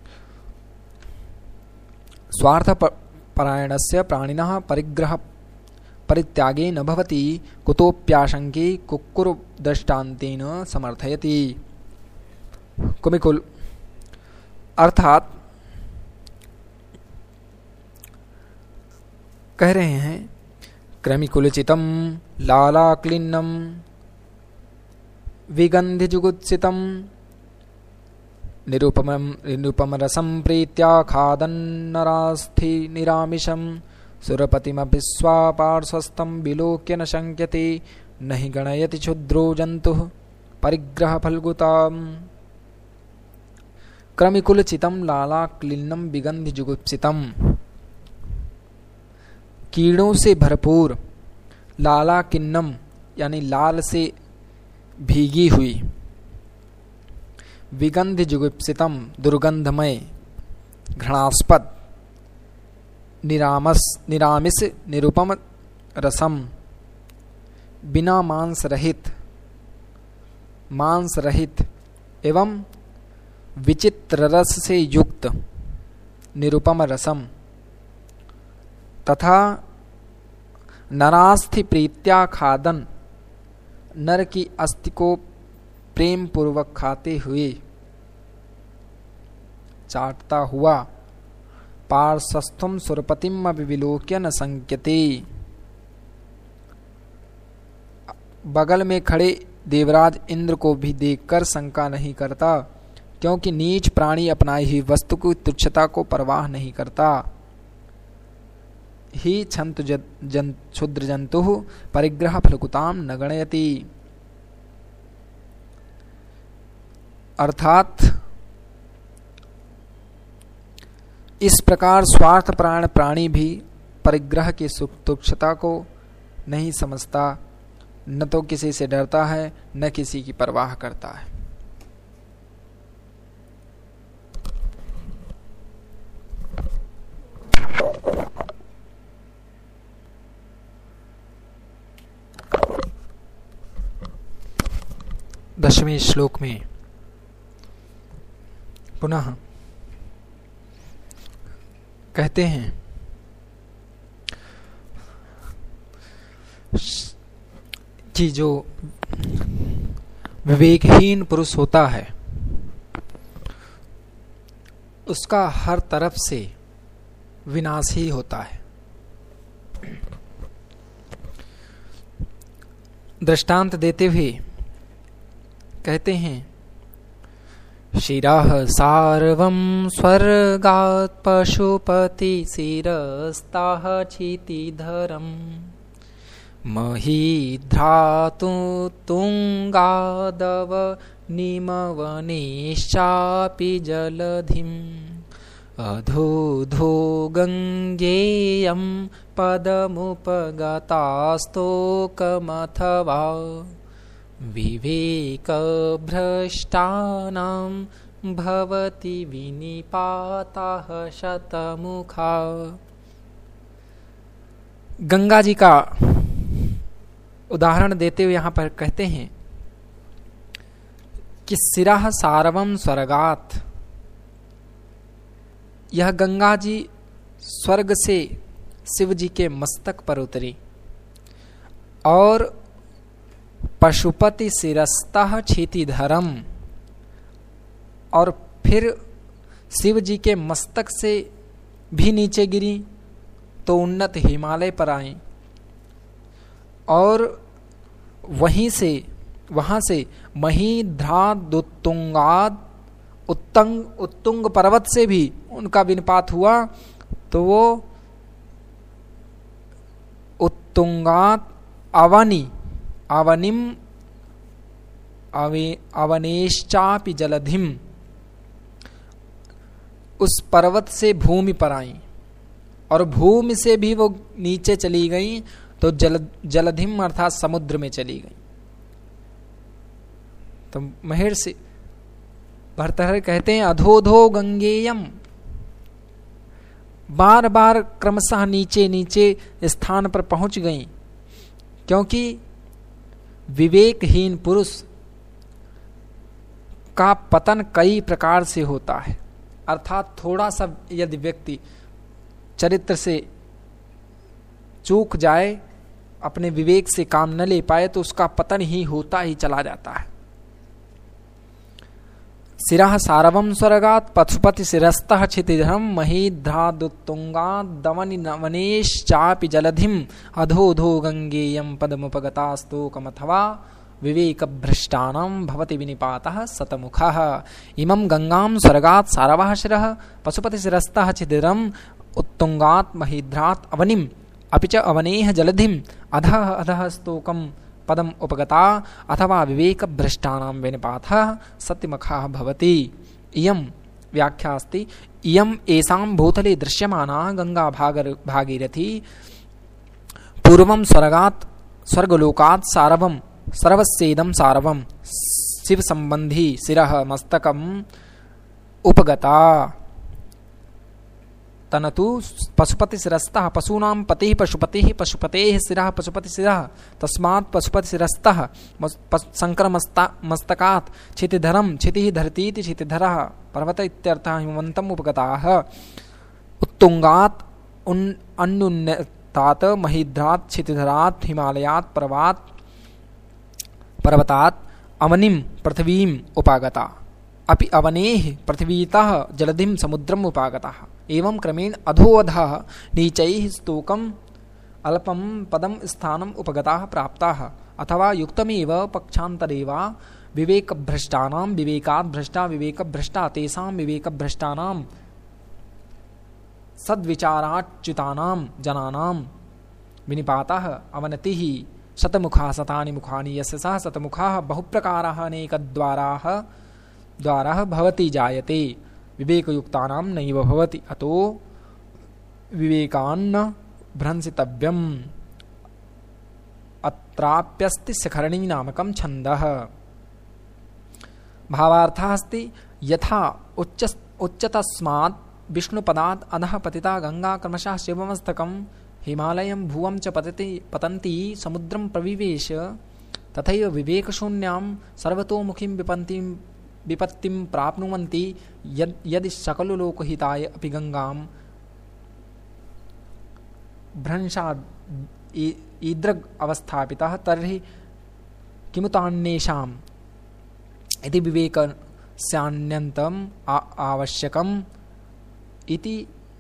स्वार्थ परायणस्य प्राणिनः परिग्रह परित्यागे न भवति कुतोप्याशंके कुक्कुर दृष्टान्तेन समर्थयति। कुमिकुल अर्थात कह रहे हैं क्रमिकुलचितम लालाक्लिन्नम विगंधिजुगुत्सितम निरुपमं निरुपमरसं प्रीत्या खादन्नरास्थि निरामिषं सुरपतिमपि स्वापार्श्वस्थं विलोक्य न शंक्यते न हि गणयति क्षुद्रो जन्तुः परिग्रह फल्गुताम्। क्रमिकुलचितं लालाक्लिन्नं विगंधिजुगुप्सितम् कीड़ों से भरपूर लाला किन्नम यानी लाल से भीगी हुई विगंध जुगुप्सितम दुर्गंधमय घृणास्पद निरामस निरामिस निरुपम रसम बिना मांस रहित मांस रहित एवं विचित्र रस से युक्त निरुपम रसम तथा नरास्थि प्रीत्या खादन नर की अस्थि को प्रेम पूर्वक खाते हुए चाटता हुआ पार्श्वस्थम सुरपतिम विलोक्य न संक्यते बगल में खड़े देवराज इंद्र को भी देखकर शंका नहीं करता, क्योंकि नीच प्राणी अपनाई हुई वस्तु की तुच्छता को परवाह नहीं करता। ही छंतु जन क्षुद्र जंतु परिग्रह फलकुताम न गणयति। अर्थात इस प्रकार स्वार्थ प्राण प्राणी भी परिग्रह की सुख तुच्छता को नहीं समझता, न तो किसी से डरता है न किसी की परवाह करता है। दसवें श्लोक में पुनः कहते हैं कि जो विवेकहीन पुरुष होता है उसका हर तरफ से विनाश ही होता है। दृष्टांत देते हुए कहते हैं शिरः सार्वं स्वर्गात् पशुपति शिरस्ताः क्षितिधरम् महीध्रातु तुंगादव निमवनेश्चापि जलधिम् अधोधो गङ्गेयं पदमुपगतास्तोकमथवा विवेकभ्रष्टानां भवति विनिपाताः शतमुखा। गंगा जी का उदाहरण देते हुए यहाँ पर कहते हैं कि सिरः सारवम स्वर्गात्, यह गंगा जी स्वर्ग से शिव जी के मस्तक पर उतरी और पशुपति शिरस्तः क्षितिधरम, और फिर शिव जी के मस्तक से भी नीचे गिरी तो उन्नत हिमालय पर आई और वहीं से वहां से महीध्रादुत्तुंगाद उत्तंग उत्तुंग पर्वत से भी उनका विनिपात हुआ तो वो उत्तुंगात अवनी अवनिम अवनेश्चापि जलधिम, उस पर्वत से भूमि पर आई और भूमि से भी वो नीचे चली गई तो जल जलधिम अर्थात समुद्र में चली गई। तो महर्षि भर्तृहरि कहते हैं अधोधो गंगेयम, बार बार क्रमशः नीचे नीचे स्थान पर पहुंच गई, क्योंकि विवेकहीन पुरुष का पतन कई प्रकार से होता है। अर्थात थोड़ा सा यदि व्यक्ति चरित्र से चूक जाए, अपने विवेक से काम न ले पाए तो उसका पतन ही होता ही चला जाता है। शिरः सारवम स्वर्गात् पशुपति शिरस्तः क्षितिधरम महीध्रादुत्तुंगात् दवनिनवनेश्चापि जलधिम अधोधो गंगेयं पदमुपगतास्तोकमथवा विवेकभ्रष्टानां भवति विनिपातः शतमुखः। इमं गंगां स्वर्गात् सारवः शिरः पशुपति शिरस्तः क्षितिधरम उत्तुंगात् महीध्रात् अवनिम अपि च अवनेः जलधिम अधः अधः स्तोकम् पदम उपगता अथवा विवेक भ्रष्टानां विनिपातः सत्यमुखः भवति। इयं व्याख्या अस्ति इयं एषां भूतले दृश्यमाना गंगा भागर भागीरथी पूर्वं स्वर्गात् स्वर्गलोकात् सारवं सर्वस्येदं सारवं शिव संबंधी शिरः मस्तकम् उपगता तनतु पशुपति शिरस्तः पशूनां पतिः पशुपतिः पशुपतेः शिरः पशुपति शिरः तस्मात् पशुपति शिरस्तः संक्रमस्तकात् क्षितिधरं क्षितिः धरतीति क्षितिधरः पर्वत इत्यर्थः हिमवन्तम् उपगताः उत्तुंगात् अन्युन्नतात् महीध्रात् क्षितिधरात् हिमालयात् पर्वतात् पर्वतात् अवनिं पृथ्वीम् उपागता अपि अवनेः पृथ्वीतः जलधिं समुद्रम् उपागतः। एवं क्रमेण अधोअधः नीचैः स्तोकम् अल्पं पदं स्थानम् उपगताः प्राप्ताः अथवा युक्तमेव पक्षान्तरे वा विवेकभ्रष्टानां विवेकात् भ्रष्टा विवेकभ्रष्टा तेषां विवेकभ्रष्टानां सद्विचाराच्युतानां जनानां विनिपातः अवनतिः शतमुखः शतानि मुखानि यस्य सः शतमुखः बहुप्रकाराः अनेकद्वाराः द्वाराः भवति जायते विवेकयुक्तानां नैव भवति अतो विवेकान्न भ्रंसितव्यम् अत्राप्यस्ति शिखरणी नामकं छन्दः। भावार्थः अस्ति यथा उच्च उच्चतस्मात् विष्णुपदात् अधः पतिता गंगा क्रमशः शिवमस्तकं हिमालयं भुवं च पतति पतन्ति समुद्रं प्रविवेश तथैव विवेकशून्यां सर्वतोमुखीं विपत्तिं विपत्तिं प्राप्नुवन्ति यद् यदि सकललोकहिताय अपि गंगां भ्रंशाद् ईदृग् अवस्थापितः तर्हि किमुतान्येषाम् इति विवेकस्यान्यन्तम् आवश्यकम् इति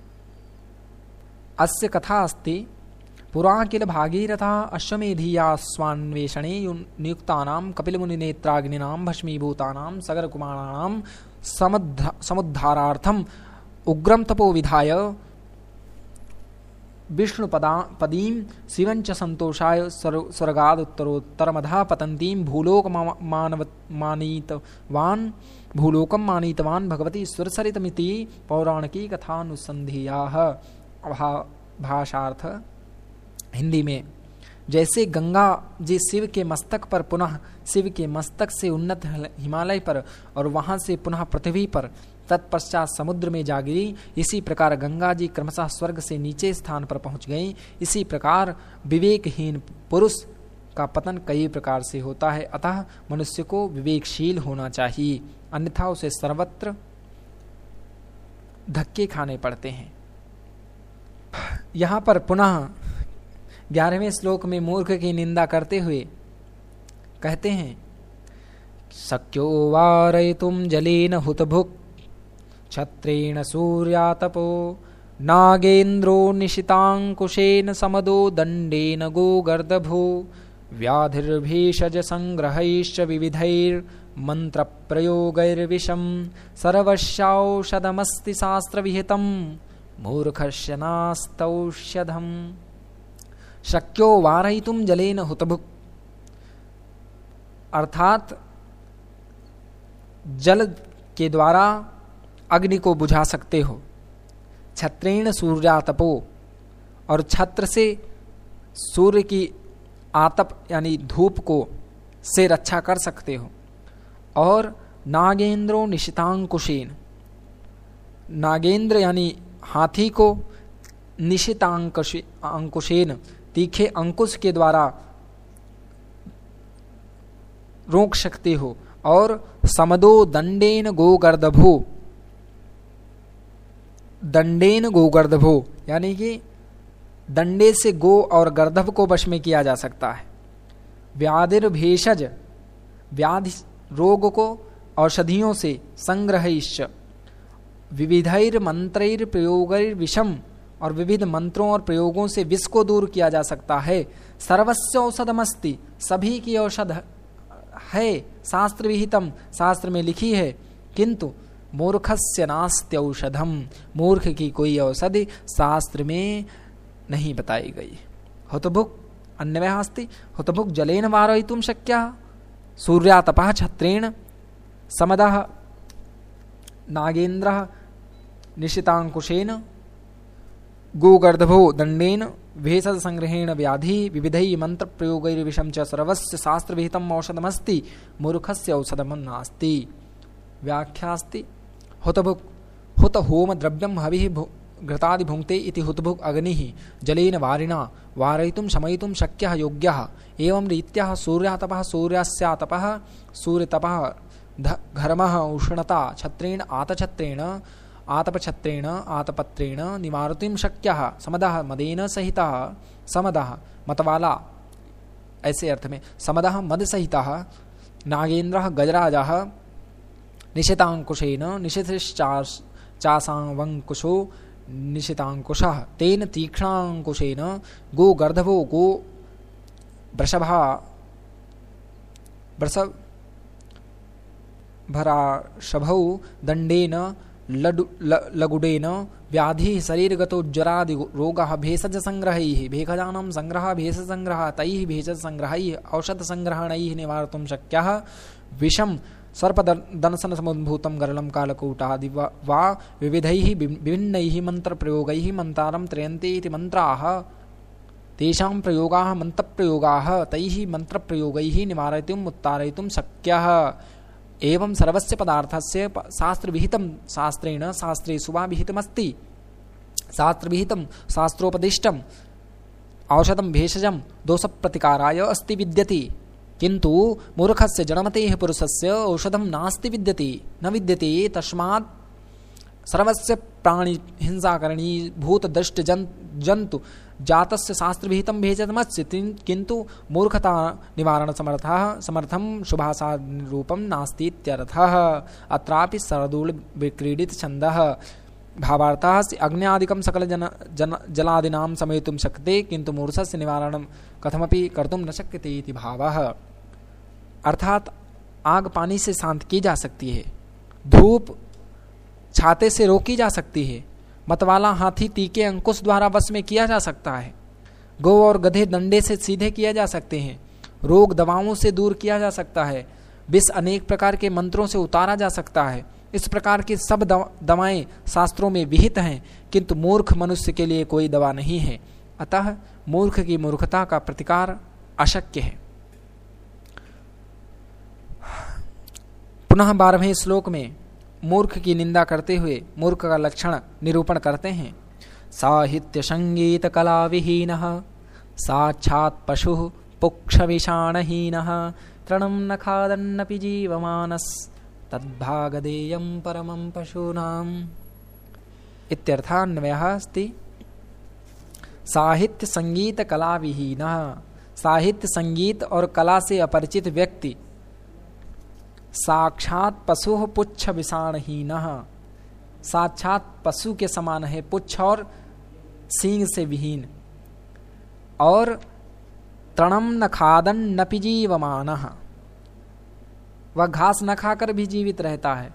अस्य कथा अस्ति। पुरा किल भागीरथा अश्वमेधीया स्वान्वेषणे नियुक्तानां कपिलमुनिनेत्राग्निनां भस्मीभूतानां सगरकुमाराणां समुद्धारार्थम् उग्रं तपो विधाय विष्णुपदा पदीं शिवञ्च संतोषाय स्वर्गादुत्तरोत्तरमधः पतन्तीं भूलोकमानीतवान् भूलोकं मानीतवान् भगवती सुरसरितमिति पौराणिकी कथानुसन्धीयाः। भाषार्थ हिंदी में, जैसे गंगा जी शिव के मस्तक पर पुनः शिव के मस्तक से उन्नत हिमालय पर और वहां से पुनः पृथ्वी पर तत्पश्चात समुद्र में जा गिरी, इसी प्रकार गंगा जी क्रमशः स्वर्ग से नीचे स्थान पर पहुंच गई। इसी प्रकार विवेकहीन पुरुष का पतन कई प्रकार से होता है। अतः मनुष्य को विवेकशील होना चाहिए, अन्यथा उसे सर्वत्र धक्के खाने पड़ते हैं। यहाँ पर पुनः ग्यारहवें श्लोक में मूर्ख की निंदा करते हुए कहते हैं, शक्यो वारयितुं जलेन हुतभुक् छत्रेण सूर्यातपो नागेन्द्रो निशितांकुशेन समदो दंडेन गोगर्दभो व्याधिर्भेषज संग्रहैश्च विविधैर्मन्त्रप्रयोगैर्विषं सर्वस्यौषधमस्ति शास्त्रविहितं मूर्खस्य नास्तौषधम्। शक्यो वारयितुं जलेन हुतभुक्, अर्थात जल के द्वारा अग्नि को बुझा सकते हो। छत्रेण सूर्यातपो, और छत्र से सूर्य की आतप यानी धूप को से रक्षा कर सकते हो। और नागेंद्रो निशितांकुशेन, नागेंद्र यानी हाथी को निशितांकुशेन तीखे अंकुश के द्वारा रोक सकते हो। और समदो दंडेन गोगर्दभो, दंडेन गोगर्दभो यानी कि दंडे से गो और गर्दभ को वश में किया जा सकता है। व्याधिर्भेषज, व्याधि रोग को औषधियों से, संग्रहिष्य विविधैर मंत्रैर प्रयोगैर विषम, और विविध मंत्रों और प्रयोगों से विष को दूर किया जा सकता है। सर्वस्य औषधमस्ति, सभी की औषध है, शास्त्र विहितम, शास्त्र में लिखी है। किंतु मूर्खस्य नास्ति औषधम, मूर्ख की कोई औषधि शास्त्र में नहीं बताई गई। हुतभुक् अन्यः अस्ति, हुतभुक् जलेन वारयितुं शक्यः सूर्यातपः छत्रेण समदः नागेन्द्रः निशितांकुशेन गोगर्दभो दंडेन भेषज संग्रहेण व्याधि विविधै मंत्र प्रयोगैर्विषं च सर्वस्य शास्त्र विहितम् औषधमस्ति मूर्खस्य औषधम् नास्ति। व्याख्यास्ति हुतभुक्, हुत होम द्रव्यं हविः घृतादि भुङ्क्ते इति हुतभुक् अग्निः जलेन वारिणा वारयितुं शमयितुं शक्यः योग्यः। एवं रीत्या सूर्यातपः सूर्यस्यातपः सूर्यतपः घर्मः उष्णता छत्रेण आतछत्रेण आतपछत्रेण आतपत्रेण निवारयितुं शक्यः। समदः मदेन सहितः, समदः मतवाला ऐसे अर्थ में, समदः मद सहितः नागेन्द्रः गजराजः निशितांकुशेन निशितश्चासावंकुशो निशितांकुशः तेन तीक्ष्णांकुशेन गो गर्दभो गो वृषभा वृषभ भराशभौ दंडेन लगुडेन व्याधि शरीरगतो ज्वरादि रोगः भेषज संग्रहैः भेषजानां संग्रहः भेषज संग्रहः तैः भेषज संग्रहैः औषध संग्रहणैः निवारयितुं शक्यः। विषं सर्पदंशन समुद्भूतं गरलं कालकूटादि वा विविधैः विभिन्नैः मंत्रप्रयोगैः मंत्रारं त्रयन्ते इति मंत्राः तेषां प्रयोगाः मंत्रप्रयोगाः तैः मंत्रप्रयोगैः निवारयितुम् उत्तारयितुं शक्यः। एवं सर्वस्य पदार्थस्य शास्त्र विहितं शास्त्रेण शास्त्रेषु वा विहितमस्ति। शास्त्र विहितं शास्त्रोपदिष्टम् औषधं भेषजं दोषप्रतिकाराय अस्ति विद्यते। किंतु मूर्खस्य जडमतेः पुरुषस्य औषधं नास्ति विद्यते न विद्यते तस्मात् सर्वस्य प्राणी हिंसाकरणी भूत दृष्ट जन, जंतु जातस्य शास्त्रविहितं भेजतमस्य किंतु मूर्खता निवारण समर्थः समर्थम शुभासा रूपम नास्ति इत्यर्थः। अत्रापि सरदूल विक्रीडित छन्दः भावार्थः अग्न्यादिकं सकल जन, जन जलादिनां समेतुं शक्यते किंतु मूर्छस्य निवारणं कथमपि कर्तुं न शक्यते इति भावः। अर्थात आग पानी से शांत की जा सकती है, धूप छाते से रोकी जा सकती है, मतवाला हाथी तीखे अंकुश द्वारा वश में किया जा सकता है, गौ और गधे दंडे से सीधे किया जा सकते हैं, रोग दवाओं से दूर किया जा सकता है, विष अनेक प्रकार के मंत्रों से उतारा जा सकता है। इस प्रकार की सब दवाएं शास्त्रों में विहित हैं, किंतु मूर्ख मनुष्य के लिए कोई दवा नहीं है। अतः मूर्ख की मूर्खता का प्रतिकार अशक्य है। पुनः बारहवें श्लोक में मूर्ख की निंदा करते हुए मूर्ख का लक्षण निरूपण करते हैं। साहित्य संगीत कला विहीनः साक्षात् पशुः पुक्ष विषाणहीनः तृणं न खादन्नपि जीवमानस् तद्भागदेयं परमं पशूनाम् इत्यर्थान्वयः अस्ति। साहित्य संगीत कला विहीनः, साहित्य संगीत और कला से अपरिचित व्यक्ति साक्षात पशु पुच्छ विषाणहीनः, साक्षात पशु के समान है, पुच्छ और सींग से विहीन, और तृणम न खादन नपि जीवमानः, वह घास न खाकर भी जीवित रहता है।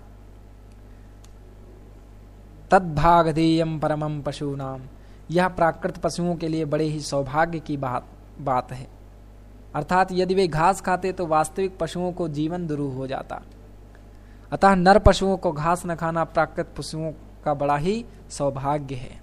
तद्भागधेयम परमं पशूनाम, यह प्राकृत पशुओं के लिए बड़े ही सौभाग्य की बात बात है। अर्थात यदि वे घास खाते तो वास्तविक पशुओं को जीवन दुरूह हो जाता। अतः नर पशुओं को घास न खाना प्राकृत पशुओं का बड़ा ही सौभाग्य है।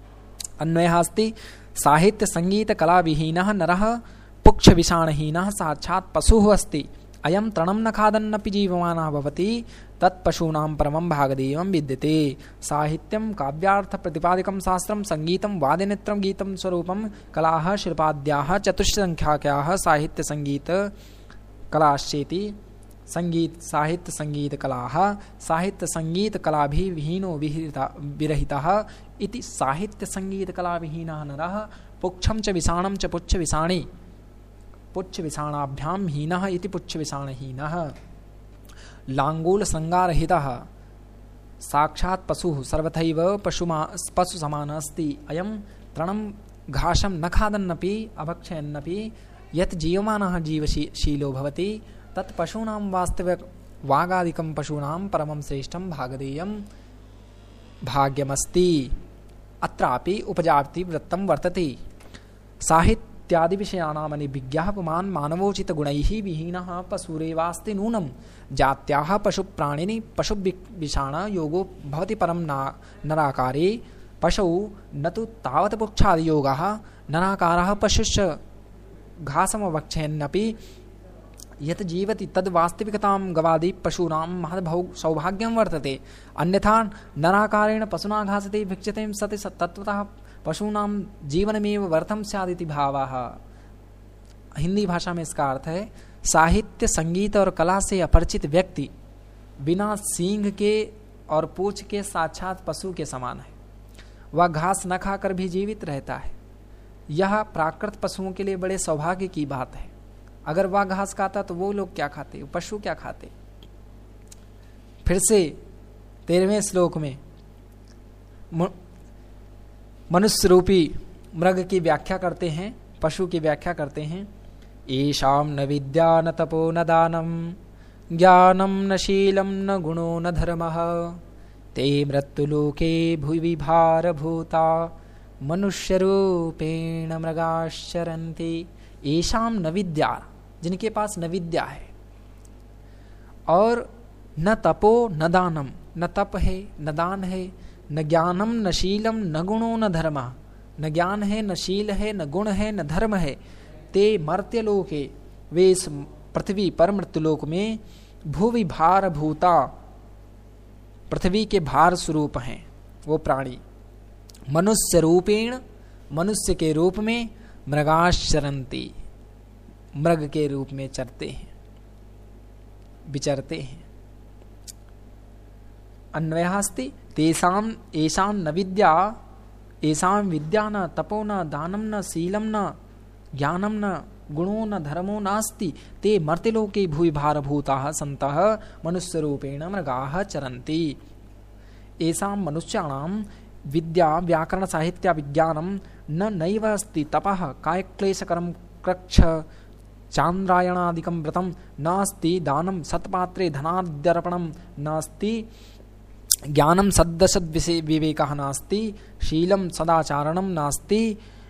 अन्वयः साहित्य संगीत कला विहीनः नरः पुक्ष विषाणहीनः साक्षात् पशुः अस्ति अयं तृणं न खादन्नपि जीवमानः भवति तत्पशूनां परमं भागदेयं विद्यते। साहित्यं काव्यार्थ प्रतिपादिकं शास्त्रं संगीतं वाद्यनृत्यं गीतं स्वरूपं कलाः शिल्पाद्याः चतुष्संख्याकाः साहित्य संगीत कलाश्चेति। संगीत साहित्य संगीत कलाः साहित्य संगीत कलाभिः विहीनो विरहितः इति साहित्य संगीत कला विहीनः नरः पुच्छं च विषाणं च पुच्छ विषाणी पुच्छ विषाणाभ्याम हीनः इति पुच्छ विषाणहीनः। लांगूल संगारहितः साक्षात् पशुः सर्वथैव पशुमा पशु समान अस्ति अयं तृणं घासं न खादन्नपि अभक्षयन्नपि यत् जीवमानः जीवशीलो भवति तत् पशूनां वास्तविक वागादिकं पशूनां परमं श्रेष्ठं भागदेयं भाग्यमस्ति। अत्रापि उपजाति वृत्तं वर्तते। साहित्यादि विषयाणाम् अनिभिज्ञः पुमान् मानवोचित गुणैः विहीनः पशुरेवास्ति नूनं जात्याः पशुप्राणिनि पशु विषाण योगो भवति परं नराकारे पशौ न तु तावत् पुच्छादि योगः नराकारः पशुश्च घासमवक्षयन्नपि यत् जीवति तद् वास्तविकतां गवादि पशूनां महद् सौभाग्यं वर्तते। अन्यथा नराकारेण पशुना घासते भिक्षते सति तत्वतः पशूनां जीवनमेव व्यर्थं स्यादिति भावः। हिंदी भाषा में इसका अर्थ है साहित्य संगीत और कला से अपरिचित व्यक्ति बिना सींग के और पूंछ के साक्षात पशु के समान है। वह घास न खाकर भी जीवित रहता है। यह प्राकृत पशुओं के लिए बड़े सौभाग्य की बात है। अगर वह घास खाता तो वो लोग क्या खाते, पशु क्या खाते। फिर से तेरहवें श्लोक में मनुष्य रूपी मृग की व्याख्या करते हैं, पशु की व्याख्या करते हैं। येषां न विद्या न तपो न दानं ज्ञानं न शीलं न गुणो न धर्मः ते मृत्युलोके भुवि भारभूता मनुष्यरूपेण मृगाश्चरन्ति। येषां न विद्या, जिनके पास न विद्या है, और न तपो न दानम, न तप है न दान है, न ज्ञानम न शीलम न गुणो न धर्म, न ज्ञान है न शील है न गुण है न धर्म है, ते मर्त्यलोके, वे इस पृथ्वी पर मृत्युलोक में भूवि भार भूता, पृथ्वी के भार स्वरूप हैं वो प्राणी। मनुष्य रूपेण, मनुष्य के रूप में, मृगाश्चरन्ति, मृग के रूप में चरते हैं, विचरते हैं। अन्वयस्ति तेषाम एषां न विद्या एषां विद्या न तपो न दानं न शीलं न ज्ञानं न गुणो न धर्मो नास्ति ते मर्त्यलोके भूय भारभूताः सन्तः मनुष्यरूपेण मृगाः चरन्ति। एषां मनुष्याणां विद्या व्याकरण साहित्य विज्ञानं न नैव अस्ति तपः कायक्लेशकरं कृच्छ चान्द्रायणादिकं व्रतं नास्ति दानं सत्पात्रे धनाद्यर्पणं नास्ति ज्ञानं सद्दशद्विषे विवेकः नास्ति शीलं सदाचारणं नास्ति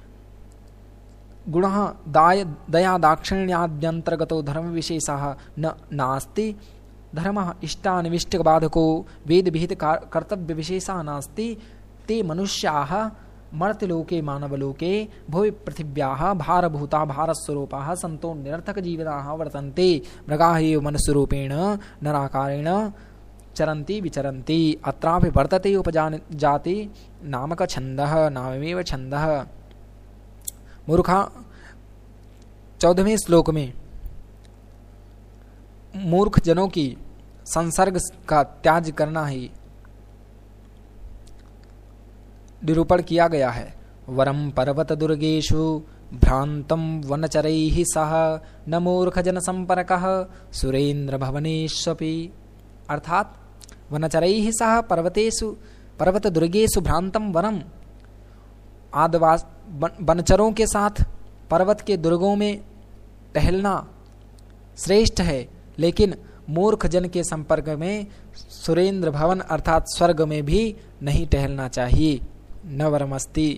गुणः दाय दया दाक्षिण्याद्यन्तर्गतो धर्मविशेषः न नास्ति धर्मः इष्टानिष्टबाधको वेदविहित कर्तव्यविशेषः नास्ति ते मनुष्याः मर्त्यलोके मानवलोके भुवि पृथिव्याः भारभूताः भारस्वरूपाः सन्तो निरर्थकजीविनाः वर्तन्ते मृगाः एव मनुष्यरूपेण नराकारेण चरन्ति विचरन्ति। अत्रापि वर्तते उपजाति नामक छन्दः नाममेव छन्दः। मूर्खा चौदहवें श्लोक में मूर्ख जनों की संसर्ग का त्याग करना ही निरूपण किया गया है। वरम पर्वत दुर्गेषु भ्रांतम वनचरैः सह न मूर्ख जन संपर्कः सुरेंद्र भवनेष्वपि। अर्थात वनचरैः सह पर्वतेषु पर्वत दुर्गेषु भ्रांतम वनम आदिवास वनचरों के साथ पर्वत के दुर्गों में टहलना श्रेष्ठ है, लेकिन मूर्ख जन के संपर्क में सुरेंद्र भवन अर्थात स्वर्ग में भी नहीं टहलना चाहिए। न वरमस्ति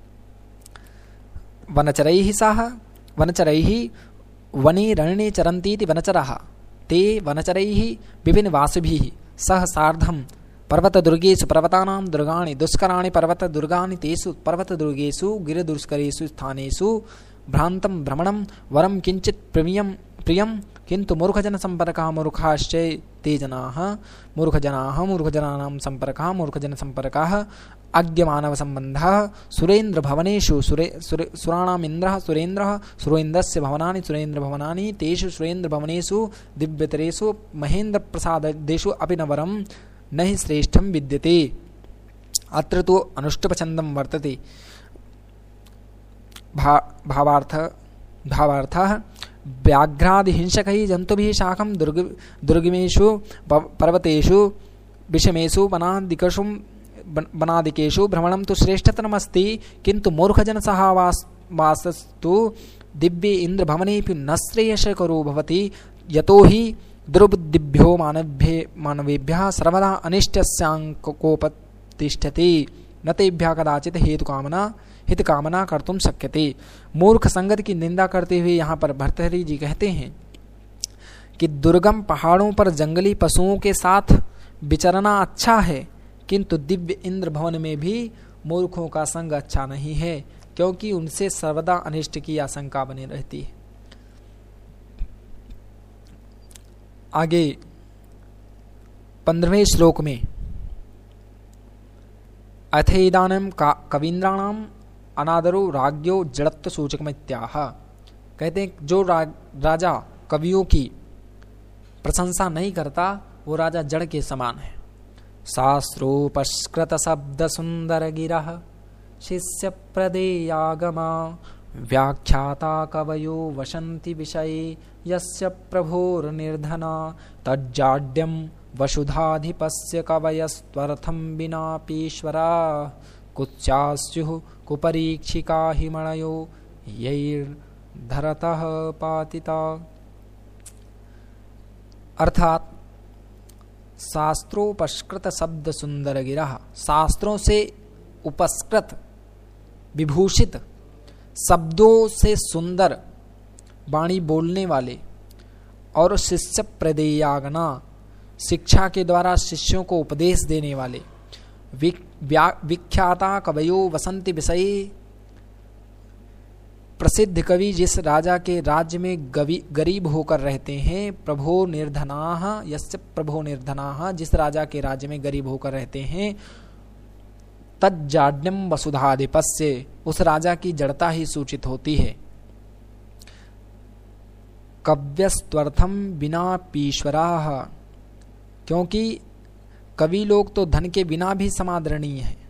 वनचरैः सह वनचरैः वने रण्ये चरन्तीति वनचरः ते वनचरैः विभिन्न वासुभिः सह सार्धं पर्वत दुर्गेषु पर्वतानां दुर्गाणि दुष्कराणि पर्वत दुर्गाणि तेषु पर्वत दुर्गेषु गिरिदुष्करेषु स्थानेषु भ्रांतं भ्रमणं वरं किंचित् प्रियं प्रियं किंतु मूर्खजन संपर्कः मूर्खाश्च ते जनाः मूर्खजनाः मूर्खजनानां संपर्कः मूर्खजन संपर्कः अज्ञमानव संबंधः सुरेंद्र भवनेषु सुरे सुरे सुराणाम् इन्द्रः सुरेन्द्रः सुरेन्द्रस्य भवनानि सुरेन्द्र भवनानि तेषु सुरेन्द्र भवनेषु दिव्यतरेषु महेन्द्र प्रसादेषु अपि न वरं न हि श्रेष्ठं विद्यते। अत्र तो अनुष्टुप्छन्दं वर्तते। भा भावार्थ भावार्थः व्याघ्रादिहिंसकैः जन्तुभिः साकं दुर्ग दुर्गमेषु पर्वतेषु विषमेषु वनादिकेषु वनादिकेषु भ्रमणं तु श्रेष्ठतरमस्ति, किन्तु मूर्खजन सहवासस्तु दिव्ये इन्द्रभवनेऽपि न श्रेयस्करो भवति, यतो हि दुर्बुद्धिभ्यो मानभ्ये मानवेभ्यः सर्वदा अनिष्टस्याङ्कोपतिष्ठति न तेभ्यः कदाचित् हेतुकामना हितकामना कर्तुं शक्यते। मूर्ख संगत की निंदा करते हुए यहाँ पर भर्तृहरि जी कहते हैं कि दुर्गम पहाड़ों पर जंगली पशुओं के साथ विचरना अच्छा है, किंतु दिव्य इंद्र भवन में भी मूर्खों का संग अच्छा नहीं है, क्योंकि उनसे सर्वदा अनिष्ट की आशंका बनी रहती है। आगे पंद्रहवें श्लोक में अथेदानम का कवीन्द्राणाम अनादरो राज्ञो जड़त्व सूचकमित्याह। कहते हैं जो रा, राजा कवियों की प्रशंसा नहीं करता वो राजा जड़ के समान है। शास्त्रोपस्कृत शब्द सुंदर गिरः शिष्य प्रदेयागमा व्याख्याता कवयो वसंति विषये यस्य प्रभोर्निर्धना तज्जाड्यं वसुधाधिपस्य कवयस्त्वर्थं विनापीश्वरा कुत्स्यास्युः कुपरीक्षिका हिमणयो यैर्धरतः पातिता। अर्थात शास्त्रोपस्कृत शब्द सुंदर गिरः, शास्त्रों से उपस्कृत विभूषित शब्दों से सुंदर वाणी बोलने वाले और शिष्य प्रदेयागना शिक्षा के द्वारा शिष्यों को उपदेश देने वाले विख्याता कवयो वसंति विषय प्रसिद्ध कवि जिस राजा के राज्य में गरीब होकर रहते हैं, प्रभो निर्धनाः यस्य प्रभो निर्धनाः जिस राजा के राज्य में गरीब होकर रहते हैं, तज्जाड्यम वसुधाधिपस्य उस राजा की जड़ता ही सूचित होती है। कव्यस्त्वर्थम बिना पीश्वराः, क्योंकि कवि लोग तो धन के बिना भी समादरणीय हैं।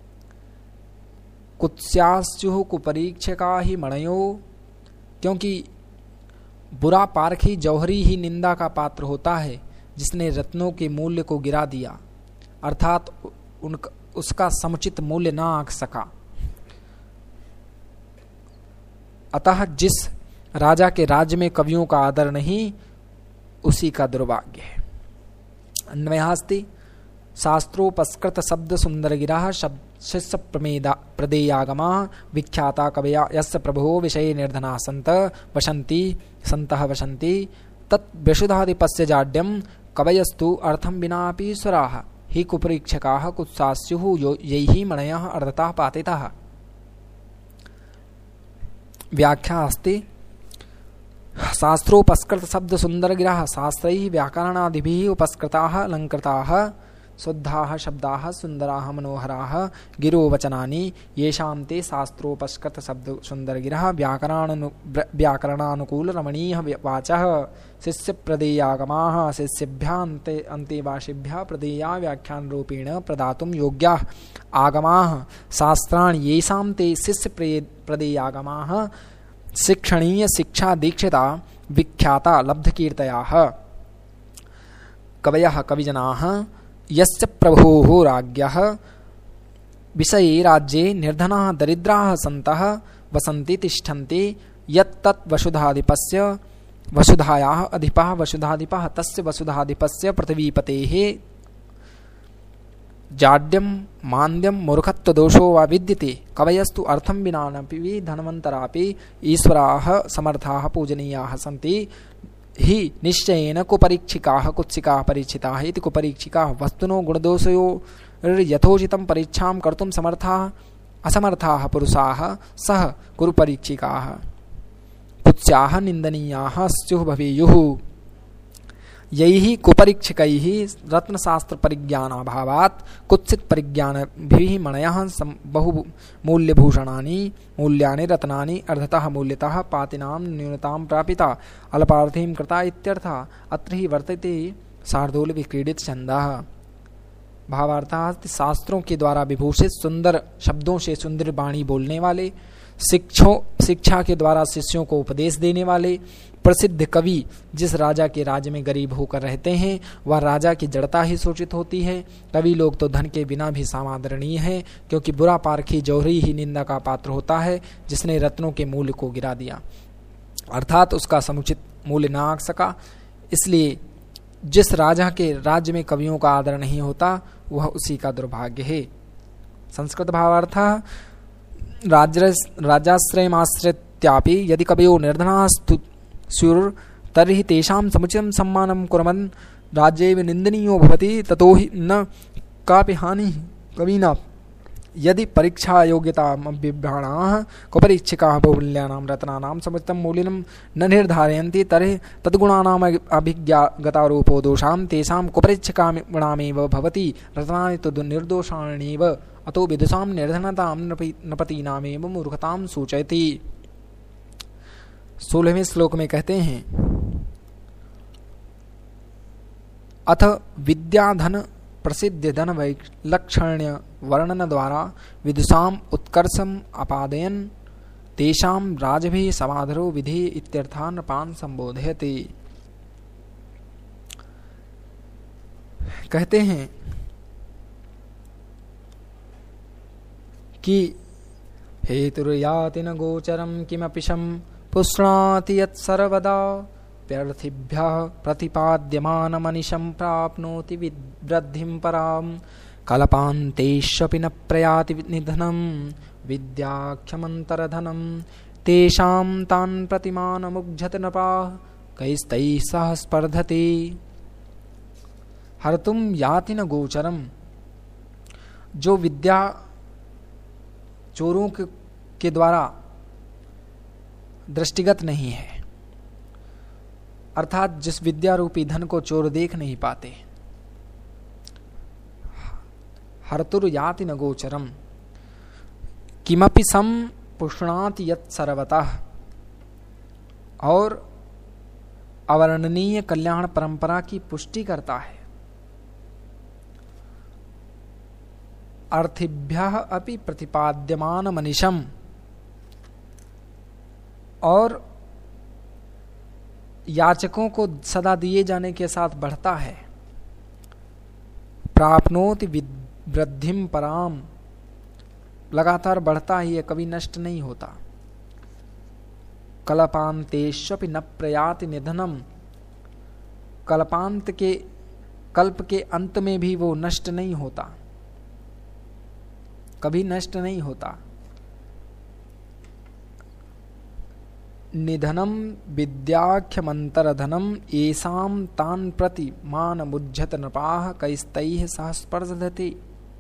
कुत्स्यास्युः कुपरीक्षका ही मणयो, क्योंकि बुरा पारखी जौहरी ही निंदा का पात्र होता है जिसने रत्नों के मूल्य को गिरा दिया, अर्थात उनका उसका समुचित मूल्य ना आंक सका। अतः जिस राजा के राज्य में कवियों का आदर नहीं, उसी का दुर्भाग्य है। अन्वयास्ति शास्त्रोपस्कृत शब्द सुंदर गिरा शिष्य प्रदेयागमा विख्याता कवया यस्य प्रभो विषये निर्धना संत वसंती संतः वसंती तत्व्यशुधाधिपस्य जाड्यम कवयस्तु अर्थम विनापि स्वराः हि कुपरीक्षकाः कुत्सास्युः यैहि मणयः अर्धतः पातितः। व्याख्या अस्ति शास्त्रोपस्कृत शब्द सुंदर गिरा शास्त्रैः व्याकरणादिभिः उपस्कृताः अलंकृताः शुद्धाः शब्दाः सुंदराः मनोहराः गिरो वचनानि येषां ते शास्त्रोपस्कृत शब्द सुंदर गिरा व्याकरणानु व्याकरणानुकूल रमणीय वाचः शिष्य प्रदेयागमाः शिष्येभ्यः अन्ते अन्तेवासिभ्यः प्रदेया व्याख्यान रूपेण प्रदातुं योग्याः आगमाः शास्त्राणि येषां ते शिष्य प्रदेयागमाः शिक्षणीय शिक्षा दीक्षिता विख्याता लब्धकीर्तयाः कवयः कविजनाः यस्य प्रभोः राज्ञः विषये राज्ये निर्धनाः दरिद्राः सन्तः वसन्ति तिष्ठन्ति यत्तत् वसुधाधिपस्य वसुधायाः अधिपः वसुधाधिपः तस्य वसुधाधिपस्य पृथ्वीपतेः जाड्यं मान्द्यं मूर्खत्व दोषो वा विद्यते कवयस्तु अर्थं विनापि धनवन्तरापि ईश्वराः समर्थाः पूजनीयाः सन्ति हि निश्चयेन कुपरीक्षिकाः कुत्सिकाः परीक्षिताः इति कुपरीक्षिकाः वस्तुनो गुणदोषयोर्यथोचितं परीक्षां कर्तुं समर्थाः असमर्थाः पुरुषाः सह कुरुपरीक्षिकाः कुत्स्याः निन्दनीयाः स्युः भवेयुः। यैः कुपरीक्षकैः रत्नशास्त्र परिज्ञानाभावात् कुत्सित परिज्ञानभिः मणयः बहुमूल्यभूषणानि मूल्यानि रत्नानि अर्धतः मूल्यतः पातिनां न्यूनतां प्रापिता अल्पार्थीं कृता इत्यर्थः। अत्र ही वर्तते शार्दूल विक्रीडित छन्दः। भावार्थः शास्त्रों के द्वारा विभूषित सुंदर शब्दों से सुंदर वाणी बोलने वाले, शिक्षों शिक्षा के द्वारा शिष्यों को उपदेश देने वाले प्रसिद्ध कवि जिस राजा के राज्य में गरीब होकर रहते हैं वह राजा की जड़ता ही सूचित होती है। कवि लोग तो धन के बिना भी समादरणीय है, क्योंकि बुरा पारखी जौहरी ही निंदा का पात्र होता है जिसने रत्नों के मूल्य को गिरा दिया, अर्थात उसका समुचित मूल्य न आंक सका। इसलिए जिस राजा के राज्य में कवियों का आदर नहीं होता वह उसी का दुर्भाग्य है। संस्कृत भावार्थ राजाश्रयमाश्रित्यापि यदि कवयो निर्धनाः स्युर् तर्हि तेषां समुचितं सम्मानं कुर्वन् राज्ये निन्दनीयो भवति ततो हि न कापि हानिः कविना यदि परीक्षा योग्यतामभिभ्राणाः कुपरीक्षकाः बहुमूल्यानां रत्नानां समुचितं मूल्यं न निर्धारयन्ति तर्हि तद्गुणानाम् अभिज्ञागतारूपो दोषां तेषां कुपरीक्षकाणामेव भवति रत्नानि तु निर्दोषाण्येव अतो विदुषां निर्धनतां नृपतीनामेव मूर्खतां सूचयति। सोलहवें श्लोक में कहते हैं अथ विद्याधन प्रसिद्ध धन वैलक्षण्य वर्णन द्वारा विदुषाम उत्कर्षम अपादयन तेषां राजभिः समादरो विधि इत्यर्थः नृपान् संबोधयति। कहते हैं कि हेतुर्याति न गोचरं किमपि शं पुष्णाति यत् सर्वदा व्यर्थिभ्यः प्रतिपाद्यमानमनिशं प्राप्नोति वृद्धिं परां कल्पान्तेष्वपि न प्रयाति निधनं विद्याख्यमन्तरधनं तेषां तान् प्रतिमानमुग्झत नृपाः कैस्तैः सह स्पर्धते। हर्तुं याति न गोचरम, जो विद्या चोरों के द्वारा दृष्टिगत नहीं है, अर्थात जिस विद्या रूपी धन को चोर देख नहीं पाते। हर्तुर याति न गोचरम किमपि सम पुष्णाति यत् सर्वतः, और अवर्णनीय कल्याण परंपरा की पुष्टि करता है। अर्थिभ्यः अपि प्रतिपाद्यमान मनीषम, और याचकों को सदा दिए जाने के साथ बढ़ता है। प्राप्नोति वृद्धिम पराम, लगातार बढ़ता ही है, कभी नष्ट नहीं होता। कल्पांतेष्वपि न प्रयाति निधनम, कल्पांत के कल्प के अंत में भी वो नष्ट नहीं होता, कभी नष्ट नहीं होता। निधनम विद्याख्यमंतरधनम येषां तान् प्रति मानमुज्झत नृपाः कैस्तैः सह स्पर्धते।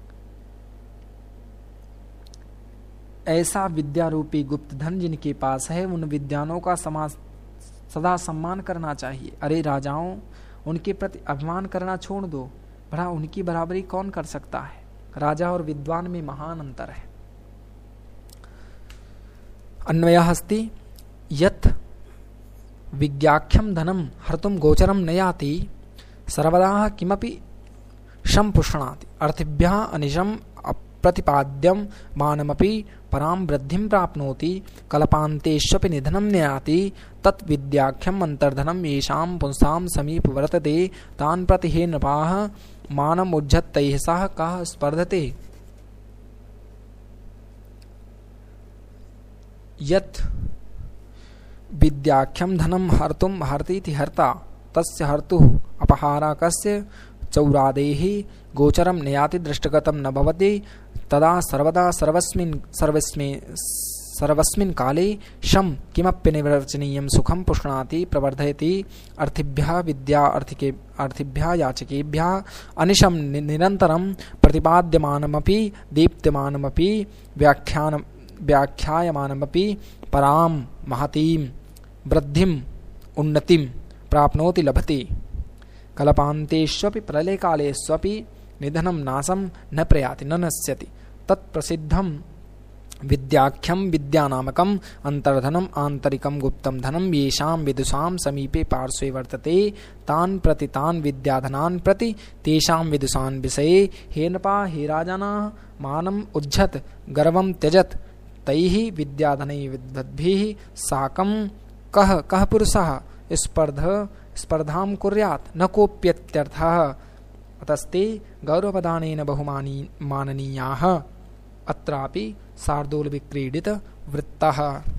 ऐसा विद्या रूपी गुप्त धन जिनके पास है, उन विद्वानों का समाज सदा सम्मान करना चाहिए। अरे राजाओं, उनके प्रति अभिमान करना छोड़ दो, भला उनकी बराबरी कौन कर सकता है। राजा और विद्वान में महान अंतर है। अन्वयः अस्ति यत् विज्ञाख्यम धनम हर्तुम गोचरम न याति सर्वदा किमपि संपुष्णाति। अर्थिभ्यः अनिशम अप्रतिपाद्यम मानमपि पराम वृद्धिं प्राप्नोति। कल्पान्तेष्वपि निधनं न याति तत् विद्याख्यम अंतर्धनम येषां पुंसां समीप वर्तते तान् प्रति हे नृपाः मानमुज्झत तैः सह कः स्पर्धते। यत् विद्याख्यम धनम हर्तुम हर्तीति हर्ता तस्य हर्तुः अपहारकस्य चौरादेहि गोचरम नयाति दृष्टगतम न भवति तदा सर्वदा सर्वस्मिन् सर्वस्मिन् सर्वस्मिन् काले शम किमप्य निवर्चनीयं सुखं पुष्णाति प्रवर्धयति। अर्थिभ्यः विद्या अर्थिके अर्थिभ्यः याचकेभ्यः अनिशं निरन्तरं प्रतिपाद्यमानमपि दीप्यमानमपि व्याख्यान व्याख्यायमानमपि पराम महतीम वृद्धिम उन्नतिम प्राप्नोति लभते। कल्पान्तेष्वपि प्रलयकालेष्वपि निधनं नाशं न प्रयाति न नश्यति। तत्प्रसिद्धं विद्याख्यम विद्यानामकम अंतर्धनम आंतरिकम गुप्तम धनम येषां विदुषां समीपे पार्श्वे वर्तते तान् प्रति तान् विद्याधनान् प्रति तेषां विदुषान् विषये हे नृपा हे राजाना मानम उज्झत गर्वं त्यजत तैः विद्याधनैः विद्वद्भिः साकं कः कः पुरुषः स्पर्ध स्पर्धां कुर्यात् न कोऽप्यत्यर्थः अतस्ते गौरवदानेन बहुमानी माननीयाः। अत्रापि शार्दूल विक्रीडित वृत्तः।